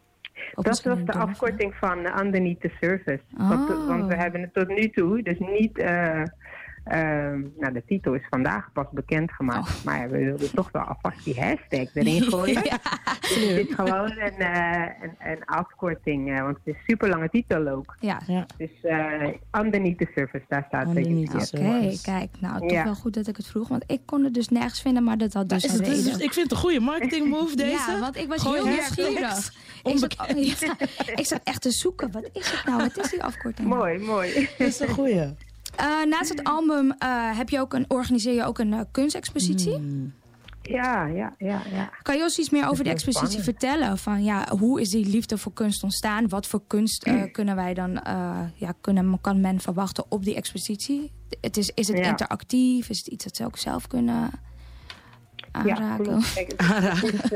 Of Dat misschien was een de doel, afkorting van uh, Underneath the Surface. Oh. Want, want we hebben het tot nu toe dus niet uh, Um, nou, de titel is vandaag pas bekendgemaakt. Oh. Maar we wilden toch wel alvast die hashtag erin gooien. Ja. Het is gewoon een, uh, een, een afkorting, uh, want het is een super lange titel ook. Ja. ja. Dus uh, Underneath the Surface, daar staat het. Oké, okay, kijk. Nou, toch ja. wel goed dat ik het vroeg. Want ik kon het dus nergens vinden, maar dat had dus nou, een reden. Dus, ik vind het een goede marketing move, deze. Ja, want ik was Gooi heel nieuwsgierig. Ik zat, ja, ik zat echt te zoeken. Wat is het nou? Wat is die afkorting? Mooi, mooi. Dat is een goeie. Uh, naast het album uh, heb je ook een, organiseer je ook een uh, kunstexpositie? Mm. Ja, ja, ja, ja. Kan je ons iets meer over de expositie spannend. vertellen? Van, ja, hoe is die liefde voor kunst ontstaan? Wat voor kunst uh, kunnen wij dan, uh, ja, kunnen, kan men verwachten op die expositie? Het is, is het ja. interactief? Is het iets dat ze ook zelf kunnen aanraken? Ja, Kijk, aanraken. Is,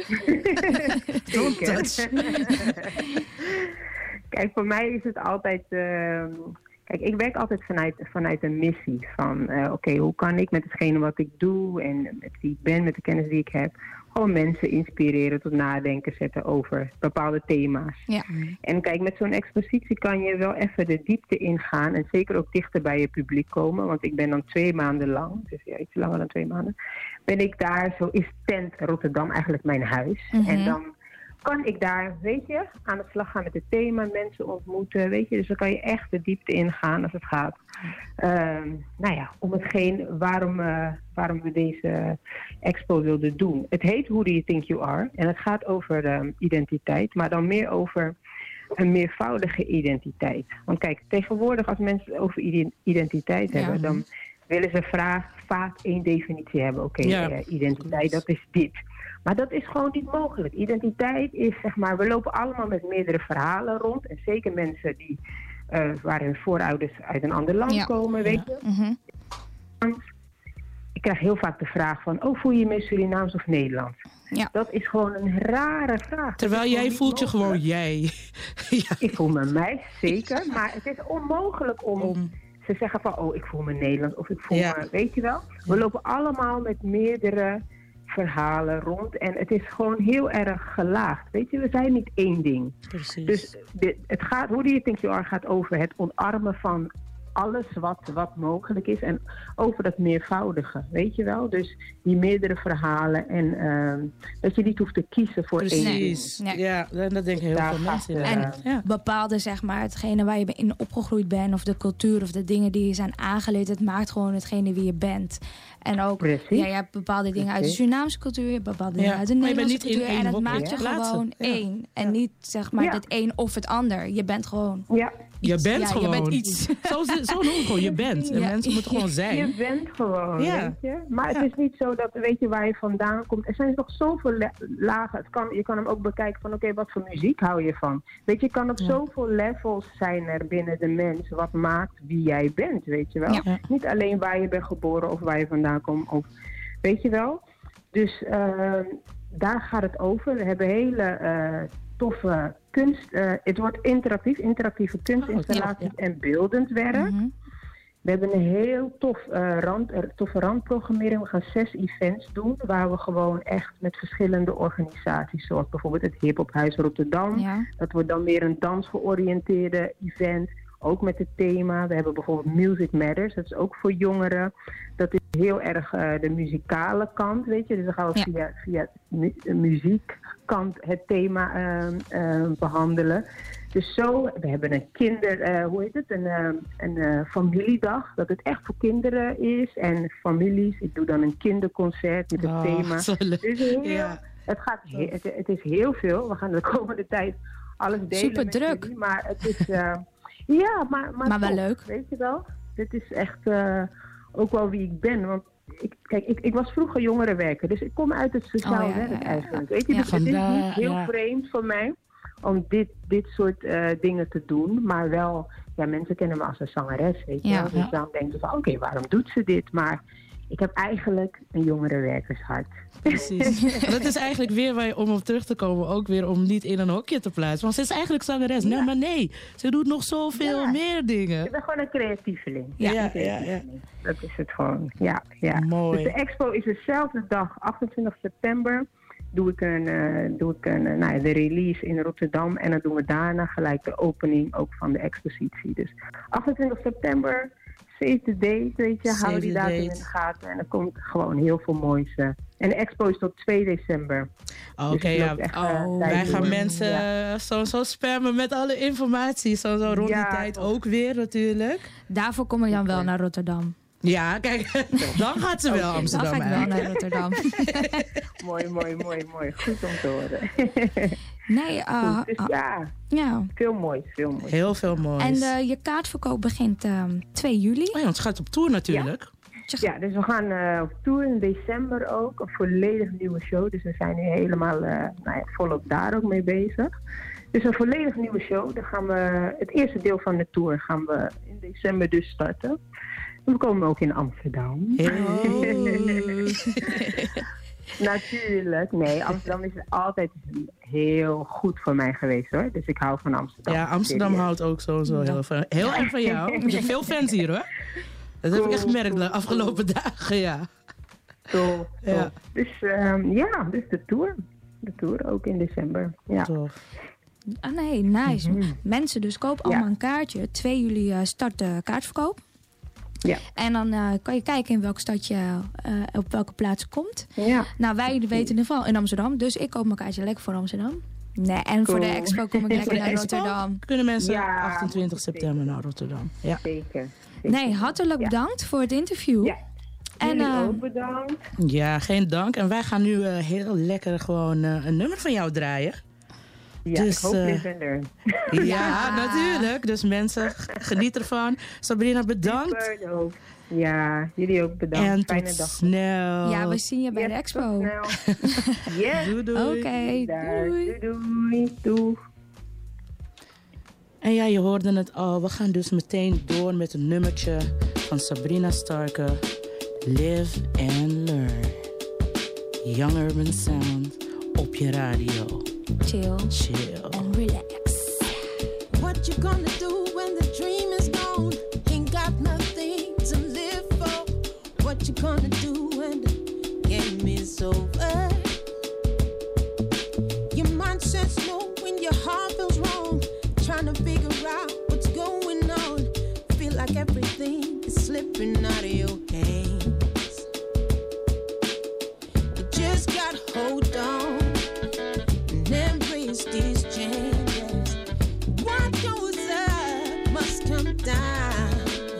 uh... Kijk, voor mij is het altijd... Uh... Kijk, ik werk altijd vanuit, vanuit een missie van, uh, oké, okay, hoe kan ik met hetgene wat ik doe en met wie ik ben, met de kennis die ik heb, gewoon mensen inspireren tot nadenken zetten over bepaalde thema's. Ja. En kijk, met zo'n expositie kan je wel even de diepte ingaan en zeker ook dichter bij je publiek komen, want ik ben dan twee maanden lang, dus ja, iets langer dan twee maanden, ben ik daar, zo is Tent Rotterdam eigenlijk mijn huis. Mm-hmm. En dan kan ik daar, weet je, aan de slag gaan met het thema, mensen ontmoeten, weet je. Dus dan kan je echt de diepte ingaan als het gaat. Uh, nou ja, om hetgeen waarom, uh, waarom we deze expo wilden doen. Het heet Who Do You Think You Are? En het gaat over um, identiteit, maar dan meer over een meervoudige identiteit. Want kijk, tegenwoordig als mensen over identiteit hebben, ja. dan willen ze vraag, vaak één definitie hebben. Oké, okay, ja. uh, identiteit, dat is dit. Maar dat is gewoon niet mogelijk. Identiteit is, zeg maar, we lopen allemaal met meerdere verhalen rond. En zeker mensen die, uh, waar hun voorouders uit een ander land ja. komen, weet je. Ja. Mm-hmm. Ik krijg heel vaak de vraag van, oh, voel je je meer Surinaams of Nederlands? Ja. Dat is gewoon een rare vraag. Terwijl jij voelt je gewoon jij. ja. Ik voel me mij, zeker. Maar het is onmogelijk om... om... te zeggen van, oh, ik voel me Nederlands of ik voel ja. me, weet je wel. We lopen allemaal met meerdere verhalen rond en het is gewoon heel erg gelaagd. Weet je, we zijn niet één ding. Precies. Dus de, het gaat, hoe do you think you are gaat over het omarmen van alles wat, wat mogelijk is en over dat meervoudige, weet je wel. Dus die meerdere verhalen en uh, dat je niet hoeft te kiezen voor Precies. één ding. Nee. Ja, dat denken heel Daar veel mensen. En uh, ja. bepaalde, zeg maar, hetgene waar je in opgegroeid bent of de cultuur of de dingen die je zijn aangeleerd, het maakt gewoon hetgene wie je bent. En ook, ja, je hebt bepaalde dingen uit de Surinaamse cultuur, je hebt bepaalde dingen ja. uit de Nederlandse cultuur. En het maakt je plaatsen. gewoon ja. één. En ja. niet, zeg maar, ja. het een of het ander. Je bent gewoon ja. Je bent ja, gewoon. Je bent iets. Zo, zo noem ik gewoon, je bent. En ja. mensen moeten gewoon zijn. Je bent gewoon, ja. weet je. Maar het ja. is niet zo dat, weet je, waar je vandaan komt. Er zijn nog zoveel le- lagen. Het kan, je kan hem ook bekijken van, oké, okay, wat voor muziek hou je van? Weet je, je kan op ja. zoveel levels zijn er binnen de mens wat maakt wie jij bent, weet je wel. Ja. Niet alleen waar je bent geboren of waar je vandaan komt. Of, weet je wel. Dus uh, daar gaat het over. We hebben hele uh, toffe kunst. Uh, het wordt interactief, interactieve kunstinstallaties oh, ja, ja. en beeldend werk. Mm-hmm. We hebben een heel tof, uh, rand, uh, toffe randprogrammering. We gaan zes events doen waar we gewoon echt met verschillende organisaties, zoals bijvoorbeeld het Hip Hop Huis Rotterdam. Ja. Dat wordt dan meer een dansgeoriënteerde event. Ook met het thema. We hebben bijvoorbeeld Music Matters. Dat is ook voor jongeren. Dat is heel erg uh, de muzikale kant, weet je. Dus dan gaan we ja. via, via mu- de muziekkant het thema uh, uh, behandelen. Dus zo, we hebben een kinder, uh, hoe heet het, een, uh, een uh, familiedag. Dat het echt voor kinderen is. En families, ik doe dan een kinderconcert met het oh, thema. Dus heel, ja. het, gaat he- het, het is heel veel. We gaan de komende tijd alles delen. Super met druk. jullie, maar het is... Uh, Ja, maar, maar, maar wel toch, leuk. Weet je wel? Dit is echt uh, ook wel wie ik ben. Want ik, kijk, ik, ik was vroeger jongerenwerker. Dus ik kom uit het sociaal oh, ja, werk ja, ja. eigenlijk. Weet je, Ja, dus het is vandaar, niet heel ja. vreemd voor mij om dit, dit soort uh, dingen te doen. Maar wel, ja, mensen kennen me als een zangeres, weet je Ja, wel. Dus ja. dan denken ze van, oké, okay, waarom doet ze dit? Maar ik heb eigenlijk een jongerenwerkershart. Precies. Dat is eigenlijk weer waar je, om op terug te komen, ook weer om niet in een hokje te plaatsen. Want ze is eigenlijk zangeres. Nee, ja. maar nee. Ze doet nog zoveel ja. meer dingen. Ik ben gewoon een creatieveling. Ja, ja, ja, ja. Dat is het gewoon. Ja, ja. Mooi. Dus de expo is dezelfde dag, achtentwintig september. Doe ik, een, uh, doe ik een, uh, nou ja, de release in Rotterdam. En dan doen we daarna gelijk de opening ook van de expositie. Dus achtentwintig september, save the date, weet je. Save Hou die the datum in date. de gaten. En er komt gewoon heel veel moois. Uh. En de expo is tot twee december. Oké, Dus het ja. loopt echt, uh, Oh, tijd wij gaan door. mensen Ja. uh, zo, zo spammen met alle informatie. Zo, zo rond Ja, die tijd ook weer natuurlijk. Daarvoor kom ik dan wel naar Rotterdam. Ja, kijk, dan gaat ze wel Oké, Amsterdam dan ga ik wel uit. naar Rotterdam. mooi, mooi, mooi, mooi. Goed om te horen. Nee, uh, Goed, dus ja. ja. Veel moois, veel moois. Heel veel moois. En uh, je kaartverkoop begint uh, twee juli. Oh ja, want het gaat op tour natuurlijk. Ja, dus we gaan uh, op tour in december ook. Een volledig nieuwe show. Dus we zijn nu helemaal uh, nou ja, volop daar ook mee bezig. Dus een volledig nieuwe show. Dan gaan we het eerste deel van de tour gaan we in december dus starten. En we komen ook in Amsterdam. Natuurlijk. Nee, Amsterdam is altijd heel goed voor mij geweest hoor. Dus ik hou van Amsterdam. Ja, Amsterdam Serieus. houdt ook sowieso heel, van, heel erg van jou. Je hebt veel fans hier hoor. Dat heb ik echt gemerkt de afgelopen dagen, ja. Tof, Ja. tof. Dus um, ja, dus de tour. De tour ook in december. Ja. Tof. Ah nee, nice. Mhm. Mensen, dus koop allemaal een kaartje. twee juli uh, start de kaartverkoop. Ja. En dan uh, kan je kijken in welke stad je uh, op welke plaats komt. Ja. Nou, wij weten in ieder geval in Amsterdam. Dus ik koop mijn kaartje lekker voor Amsterdam. Nee, en voor de Cool. expo kom ik En voor lekker de naar expo Rotterdam. kunnen mensen Ja, achtentwintig september naar Rotterdam. Ja. Zeker. Nee, hartelijk bedankt voor het interview. Ja. En Jullie uh, ook bedankt. Ja, geen dank. En wij gaan nu uh, heel lekker gewoon uh, een nummer van jou draaien. Ja, Dus, ik hoop uh, Live and Learn. Ja, Ja. natuurlijk. Dus mensen, g- geniet ervan. Sabrina, bedankt. Super dope. Ja, jullie ook bedankt. En Fijne tot dag. snel. ja, we zien je bij de expo. Tot snel. Yes. Doei, doei. Oké, Daar. doei. Doei, doei. Doei. En ja, je hoorde het al. We gaan dus meteen door met een nummertje van Sabrina Starke. Live and Learn. Young Urban Sound op je radio. Chill. Chill. And relax. What you gonna do when the dream is gone? Ain't got nothing to live for. What you gonna do when the game is over? Your mind says no when your heart feels wrong. Trying to figure out what's going on. Feel like everything is slipping out of your hands. You just gotta hold on and embrace these changes. What goes up must come down.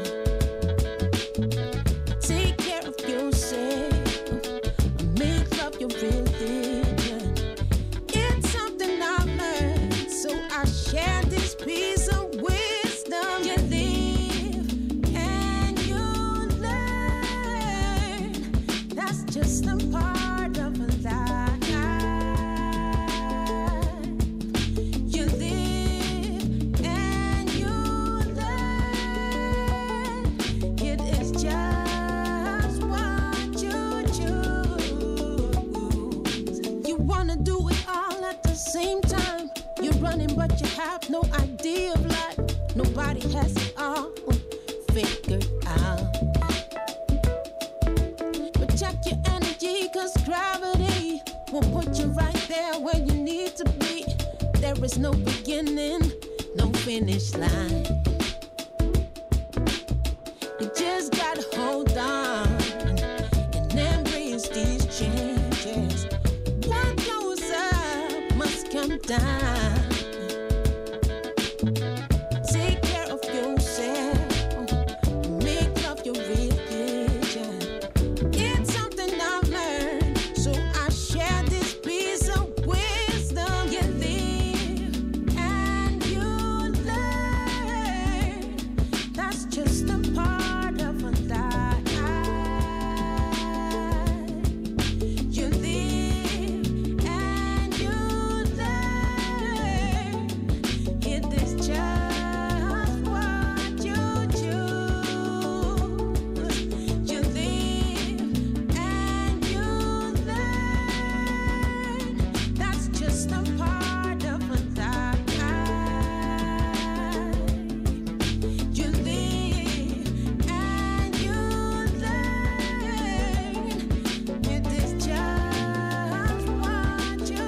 Take care of yourself. Make love your religion. It's something I've learned, so I share this piece of wisdom. You live and you learn. That's just a part of a life. You live and you learn. It is just what you choose. You wanna do it all at the same time. You're running, but you have no idea of life. Nobody has it all figured out. Protect your energy, cause gravity will put you right there where you need to be. There is no beginning, no finish line. You just gotta hold on and embrace these changes. What goes up must come down. Take care of yourself. Make love your religion. It's something I've learned, so I share this piece of wisdom. You live and you learn. That's just a part of a life. You live and you learn. It is just what you choose. You live and you learn. That's just a part of a life. You live and you learn. It is just what you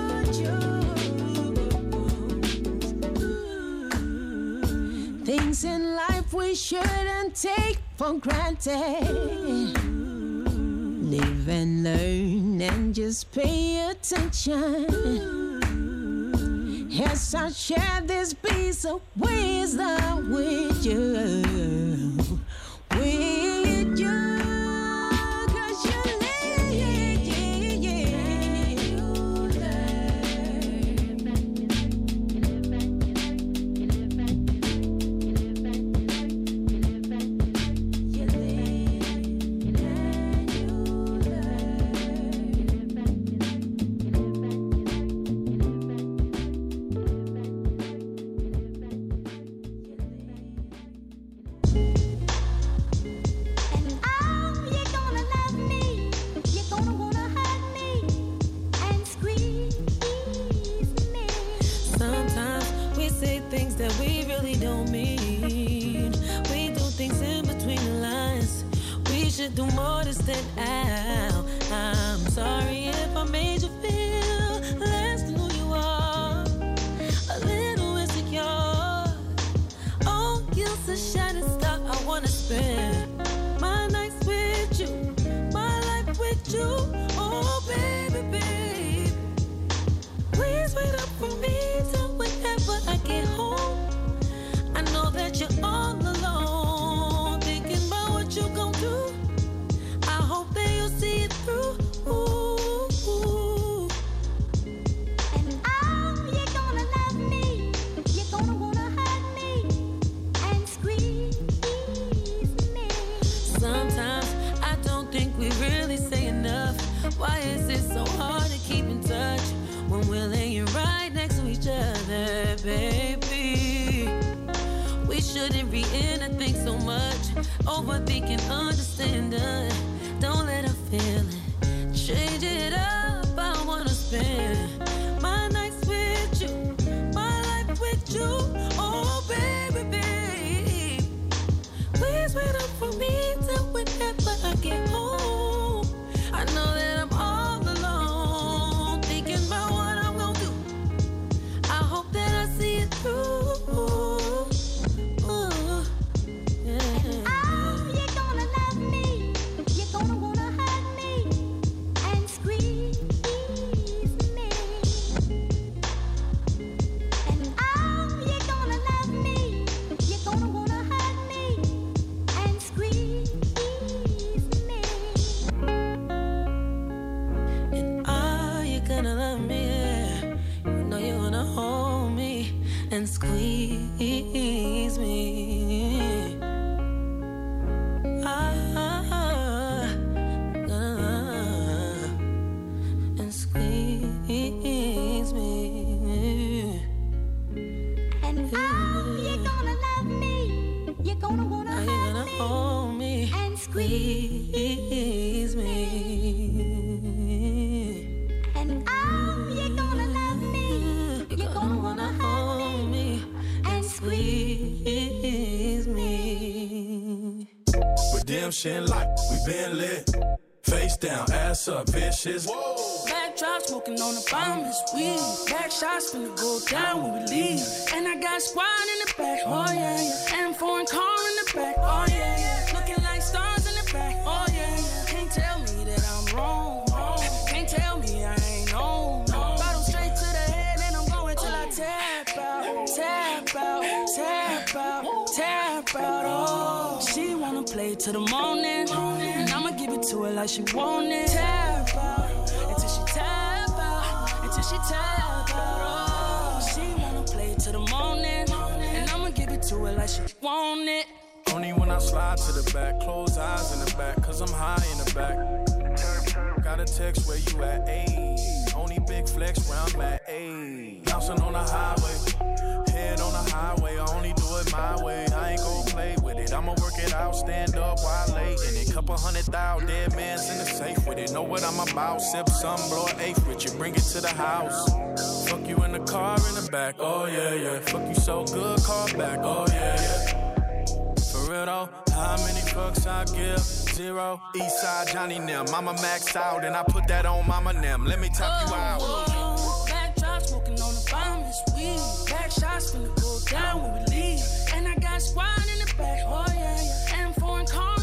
choose. Things in life we shouldn't take for granted. Live and learn and just pay attention. As I share this piece of wisdom with you, with you. Do more to stand out. I'm sorry if I made you feel less than who you are, a little insecure. Oh, you're a shining star. I wanna spend my nights with you, my life with you. Oh, baby, baby, please wait up for me till whenever I get home. I know that you're all alone, thinking about what you gon' do. See it through. Ooh, ooh. And oh, you're gonna love me. You're gonna wanna hug me and squeeze me. Sometimes I don't think we really say enough. Why is it so hard to keep in touch when we're laying right next to each other, baby? We shouldn't be in a thing so much, overthinking, understanding. Don't let her feel it. Change it up. I wanna spend my nights with you, my life with you. Oh, baby, babe, please wait up for me till whenever I get home. I know that I'm all alone, thinking about what I'm gonna do. I hope that I see it through. And squeeze me. Ah, uh, and squeeze me. And oh, you're gonna love me. You're gonna wanna hug you're gonna me hold me and squeeze me. And oh, you're gonna love me. You're, you're gonna wanna hold me and squeeze me. Redemption like we been lit. Face down, ass up, vicious. Backdrop smoking on the bomb this weed. Back shots finna go down when we leave. And I got squad in the back, oh yeah, yeah. And foreign car in the back, oh yeah, yeah. Looking like stars in the back, oh yeah, yeah. Can't tell me that I'm wrong, wrong. Can't tell me I ain't on. Bottle straight to the head and I'm going till I tap out, tap out, tap out, tap out, oh. She wanna play till the morning, and I'ma give it to her like she want it. Tap out, until she tap out, until she tap out, oh. She wanna play till the morning, and I'ma give it to her like she want it. Only when I slide to the back, close eyes in the back, cause I'm high in the back. Got a text where you at, ayy. Only big flex where I'm at, ayy. Bouncing on the highway, head on the highway, I only do it my way. I ain't gon' play with it, I'ma work it out, stand up while late in it. Couple hundred thousand, dead man's in the safe with it. Know what I'm about, sip some, blow an eighth with you, bring it to the house. Fuck you in the car in the back, oh yeah, yeah. Fuck you so good, call back, oh yeah, yeah. For real though, how many fucks I give? Zero. Eastside Johnny Nim, Mama maxed out and I put that on Mama Nim. Let me top oh, you out. Oh, backdrop smoking on the bomb this weed. Back shots finna go down when we leave. And I got squad in the back, oh yeah, yeah. And foreign car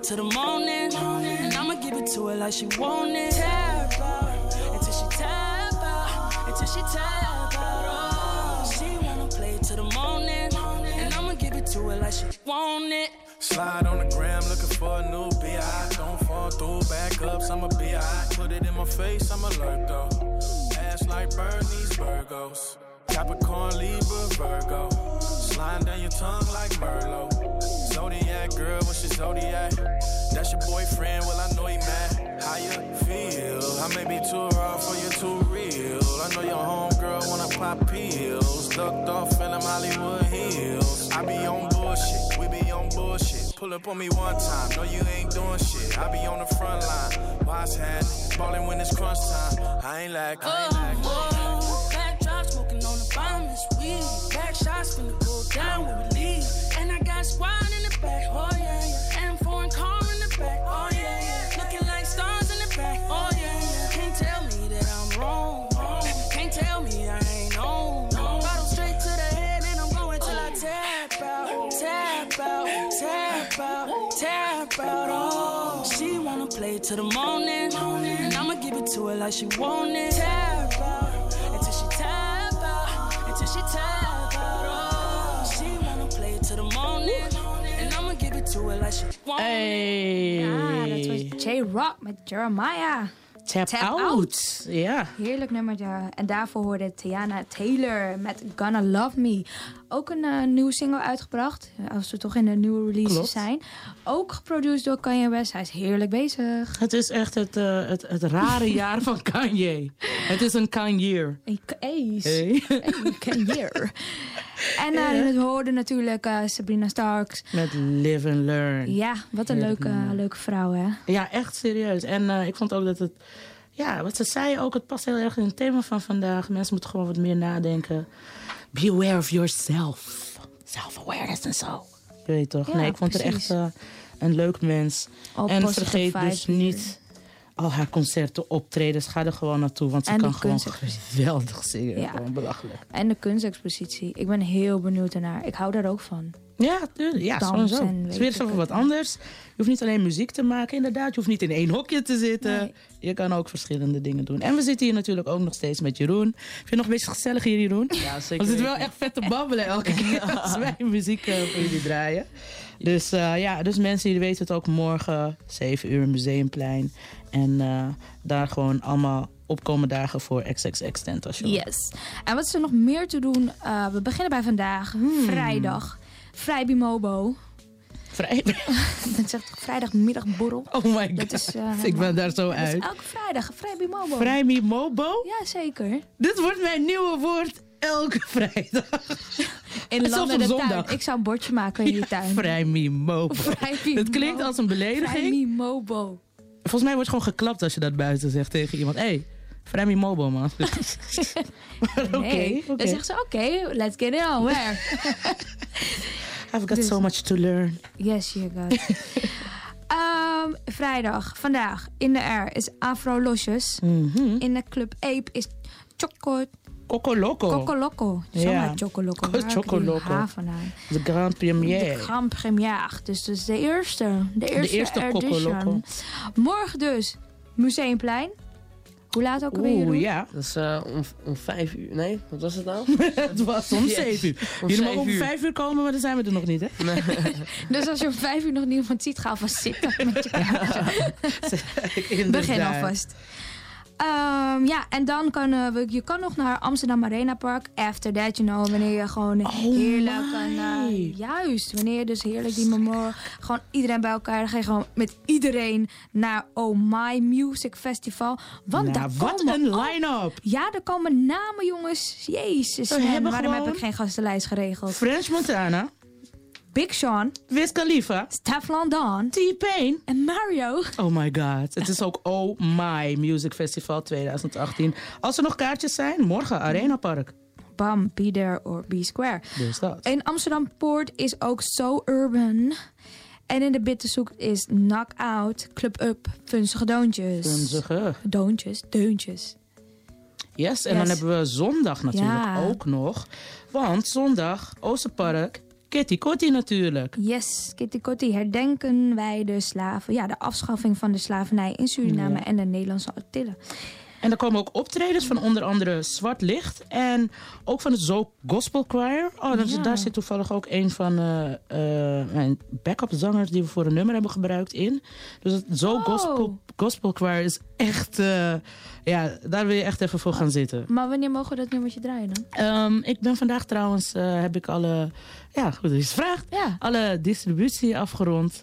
to the morning. And I'ma give it to her like she want it. Tap out, until she tap out, until she tap out. Oh, she wanna play to the morning. And I'ma give it to her like she want it. Slide on the gram looking for a new B I. Don't fall through backups, I'm a B I. Put it in my face, I'm alert though. Ass like Bernie's Virgos. Capricorn, Libra, Virgo. Sliding down your tongue like Merlot. Zodiac girl, what's your zodiac? That's your boyfriend, well I know he mad. How you feel? I may be too raw for you, too real. I know your homegirl wanna pop pills. Ducked off in them Hollywood hills. I be on bullshit, we be on bullshit. Pull up on me one time, no you ain't doing shit. I be on the front line, boss hand, ballin' when it's crunch time. I ain't like, I ain't like. Oh, back drop, smoking on the bomb, it's weed. Back shots finna go down when we leave. And I got squad in the back, oh yeah, yeah. And foreign car in the back, oh yeah, yeah. Looking like stars in the back, oh yeah, yeah. Can't tell me that I'm wrong, wrong. Can't tell me I ain't on. Bottle straight to the head and I'm going till I tap out, tap out, tap out, tap out. Oh, she wanna play to the morning. And I'ma give it to her like she want it. Tap out, until she tap out, until she tap out. Oh, she wanna play to the morning. And I'ma give it to her like she want Hey. it. Ja, dat was J-Rock met Jeremiah. Tap, Tap out. Out. Ja. Heerlijk nummertje. En daarvoor hoorde Tiana Taylor met Gonna Love Me. Ook een uh, nieuwe single uitgebracht. Als we toch in de nieuwe releases Klopt. zijn. Ook geproduceerd door Kanye West. Hij is heerlijk bezig. Het is echt het, uh, het, het rare jaar van Kanye. Het is een Kanye. Hey, hey. Hey. Hey, Kanye. En uh, het hoorde natuurlijk uh, Sabrina Starks. Met Live and Learn. Ja, wat een Heerlijk leuke, nummer. leuke vrouw, hè? Ja, echt serieus. En uh, ik vond ook dat het... Ja, wat ze zei ook, het past heel erg in het thema van vandaag. Mensen moeten gewoon wat meer nadenken. Be aware of yourself. Self-awareness en zo. Je weet toch? Ja, nee, ik vond precies. haar echt uh, een leuk mens. All en positive vergeet vibes dus hier. niet al haar concerten, optredens. Ga er gewoon naartoe, want ze En kan die gewoon kunstexpositie. geweldig zingen. Ja. Gewoon belachelijk. En de kunstexpositie. Ik ben heel benieuwd ernaar. Ik hou daar ook van. Ja, tuurlijk. Ja, Dans sowieso. en Het is weet weer ik even het. wat anders. Je hoeft niet alleen muziek te maken, inderdaad. Je hoeft niet in één hokje te zitten. Nee. Je kan ook verschillende dingen doen. En we zitten hier natuurlijk ook nog steeds met Jeroen. Vind je het nog een beetje gezellig hier, Jeroen? Ja, zeker. We zitten wel echt vet te babbelen elke keer als wij muziek uh, voor jullie draaien. Dus uh, ja, dus mensen, jullie weten het ook morgen. zeven uur Museumplein. En uh, daar gewoon allemaal opkomende dagen voor X X X Tentation. Yes. En wat is er nog meer te doen? Uh, we beginnen bij vandaag, vrijdag. Vrijbimobo. Vrij... Dat zegt toch vrijdagmiddagborrel? Oh my god. Dat is, uh, ik ben daar zo dat uit. is elke vrijdag, Vrijbimobo. Vrijbimobo? Ja, zeker. Dit wordt mijn nieuwe woord elke vrijdag. In En zelfs landen op de zondag. tuin. Ik zou een bordje maken in je tuin. Vrijmimobo. Vrijmimobo. Het klinkt als een belediging. Vrijmimobo. Volgens mij wordt gewoon geklapt als je dat buiten zegt tegen iemand. Hé, hey, Vrijmimobo, man. Maar oké, Nee, oké. dan zegt ze, oké, okay, let's get it on. Where? I've got Dus- so much to learn. Yes, you got. um, vrijdag, vandaag, in de R is Afro Losjes. Mhm. In de Club Ape is Choco... Coco Loco. Coco Loco. Zomaar Ja. Choco Loco. Co- Waar heb ik Choco die Loco. H vandaan? De Grand Première. De Grand Première. Dus, dus de eerste. De eerste, eerste Coco edition. Loco. Morgen dus Museumplein. Hoe laat ook alweer? Oeh, Jeroen? ja. Dat is uh, om, om vijf uur. Nee, wat was het nou? Het was om Yes. zeven uur. Om Jullie zeven mogen om uur. vijf uur komen, maar dan zijn we er nog niet, hè? Dus als je om vijf uur nog niemand ziet, ga alvast zitten met je kaartje. Inderdaad. Begin alvast. Um, ja, en dan kan uh, we, je kan nog naar Amsterdam Arena Park. After that, you know, wanneer je gewoon heerlijk kan... Uh, juist, wanneer je dus heerlijk die memorial... Gewoon iedereen bij elkaar. Dan ga je gewoon met iedereen naar Oh My Music Festival. Want Nou, daar wat komen een ook- line-up. Ja, er komen namen, jongens. Jezus, We man, hebben waarom gewoon- heb ik geen gastenlijst geregeld? French Montana. Big Sean. Wiz Khalifa. Stefan Don. T-Pain. En Mario. Oh my god. Het is ook Oh My Music Festival twintig achttien. Als er nog kaartjes zijn, morgen Arena Park. Bam, be there or be square. Dus dat. In Amsterdam Poort is ook So Urban. En in de Bitterzoek is Knockout, Club Up, Vunzige Doontjes. Vunzige. Doontjes, deuntjes. Yes, en Yes. dan hebben we zondag natuurlijk Ja. ook nog. Want zondag, Oosterpark, Kitty Kotti natuurlijk. Yes, Kitty Kotti herdenken wij de slaven, ja, de afschaffing van de slavernij in Suriname Ja. en de Nederlandse Antillen. En er komen ook optredens van onder andere Zwart Licht. En ook van het Zo Gospel Choir. Oh, dat, Ja. daar zit toevallig ook een van uh, uh, mijn backup zangers die we voor een nummer hebben gebruikt in. Dus het Zo Oh. Gospel, Gospel Choir is echt... Uh, ja, daar wil je echt even voor gaan zitten. Maar wanneer mogen we dat nummertje draaien dan? Um, ik ben vandaag trouwens, uh, heb ik alle... Ja, goed dat je het vraagt. Ja. Alle distributie afgerond.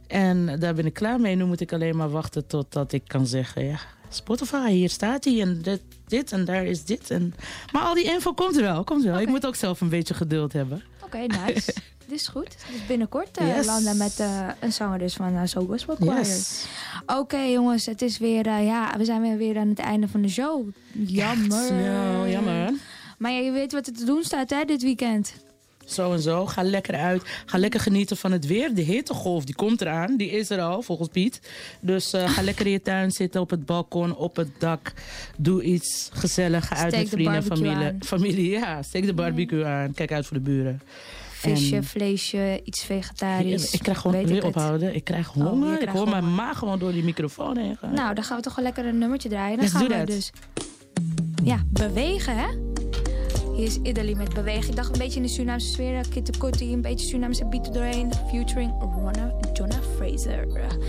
En daar ben ik klaar mee. Nu moet ik alleen maar wachten totdat ik kan zeggen... Ja, Spotify, hier staat hij en dit, dit en daar is dit. En... Maar al die info komt er wel, komt er wel. Okay. Ik moet ook zelf een beetje geduld hebben. Oké, okay, nice. Dit is goed. Dus binnenkort uh, Yes. landen met uh, een zanger dus van uh, Zo Gospel Choir. Yes. Oké okay, jongens, het is weer, uh, ja, we zijn weer, weer aan het einde van de show. Jammer. Ja, jammer. Maar ja, je weet wat er te doen staat hè, dit weekend. Zo en zo. Ga lekker uit. Ga lekker genieten van het weer. De hittegolf, die komt eraan. Die is er al, volgens Piet. Dus uh, ga lekker in je tuin zitten, op het balkon, op het dak. Doe iets gezellig. Ga uit Steek met de vrienden en barbecue familie. aan. familie. Ja, steek de barbecue aan. Kijk uit voor de buren. Visje, En- vleesje, iets vegetarisch. Ik krijg gewoon weet weer ik het. ophouden. Ik krijg Oh, honger. je ik krijgt hoor mijn honger. maag gewoon door die microfoon heen gaan. Nou, dan gaan we toch wel lekker een nummertje draaien. Dan Let's gaan do we that. dus ja, bewegen, hè? Hier is Italy met bewegen. Ik dacht een beetje in de Surinaamse sfeer. Kitty Kotti, een beetje Surinaamse beat er doorheen. Featuring Ronna, Jonna Fraser.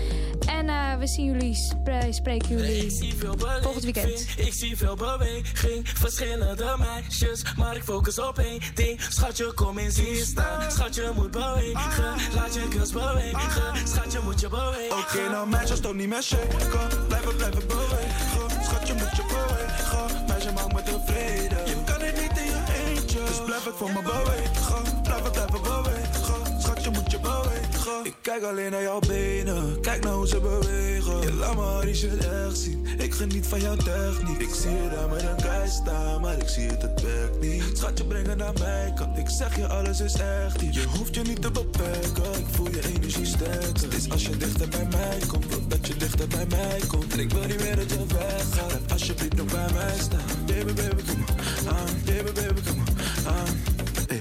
En uh, we zien jullie, spre- spreken jullie volgend weekend. Ik zie veel beweging, verschillende meisjes, maar ik focus op één ding. Schatje, kom eens hier staan. Schatje moet bewegen, laat je kus bewegen. Schatje, moet je bewegen. Oké, okay, nou meisjes toch niet meer shaken. Blijven, blijven bewegen. Schatje moet je bewegen. Meisje maakt me tevreden. Je kan het niet in je eentje. Dus blijf het voor me bewegen. Blijf het blijven bewegen. Schatje moet je bewegen. Ik kijk alleen naar jouw benen. Kijk naar hoe ze bewegen. Je laat me die shit echt zien. Ik geniet van jouw techniek. Ik zie je daar met een guy staan, maar ik zie het, het werkt niet. Schatje, breng het naar mij, kan ik zeg je alles is echt hier. Je hoeft je niet te beperken. Ik voel je energie sterker. Steeds als je dichter bij mij komt, wil dat je dichter bij mij komt. En ik wil niet meer dat je weggaat. En alsjeblieft nog bij mij staan. Baby, baby, kom maar aan. Baby, baby, kom maar aan. Hey.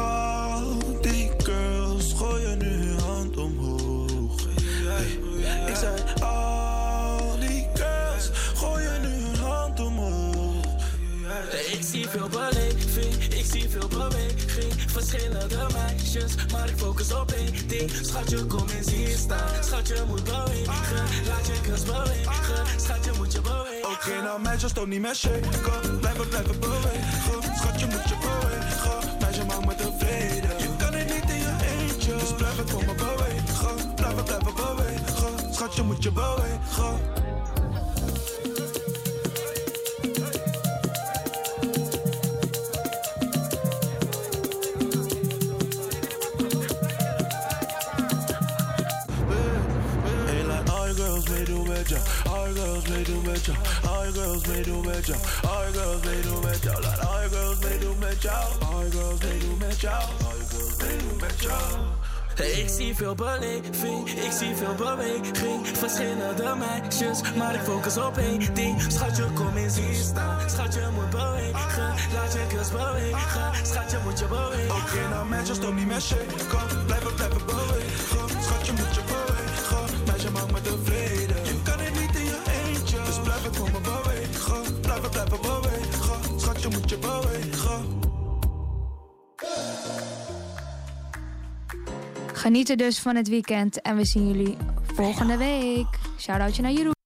Al die girls gooien nu hun hand omhoog. Hey. Ik zei, al die girls gooien nu hun hand omhoog. Ik zie veel beleving, ik zie veel beweging. Verschillende meisjes, maar ik focus op één ding. Schatje, kom eens hier staan. Schatje moet bewegen, laat je kus bewegen. Schatje moet je bewegen. Oké, okay, nou meisjes toch niet meer shaken. Blijven, blijven bewegen. Schatje moet je bewegen. Meisje maakt me tevreden. Je kan het niet in je eentje. Dus blijf het voor me bewegen. Blijven, blijven bewegen. Schatje moet je bewegen. Hey, like all your girls may do with ya. All your girls may do with ya. All your girls may do with ya. All your girls may do with ya. Like all your girls may do with ya. All your girls may do with ya. All your girls may do with ya. Ik zie veel beleving, ik zie veel beweging. Verschillende meisjes, maar ik focus op één ding. Schatje, kom eens hier staan. Schatje moet bewegen, laat je kus bewegen. Schatje moet je bewegen. Oké, okay, nou meisjes toch niet meer shaken. Blijven, blijven bewegen. Schatje moet je bewegen. Meisje maakt me tevreden. Je kan het niet in je eentje. Dus blijf het voor me bewegen. Blijven, blijven bewegen. Schatje moet je bewegen. Genieten dus van het weekend en we zien jullie volgende week. Shout-outje naar Jeroen.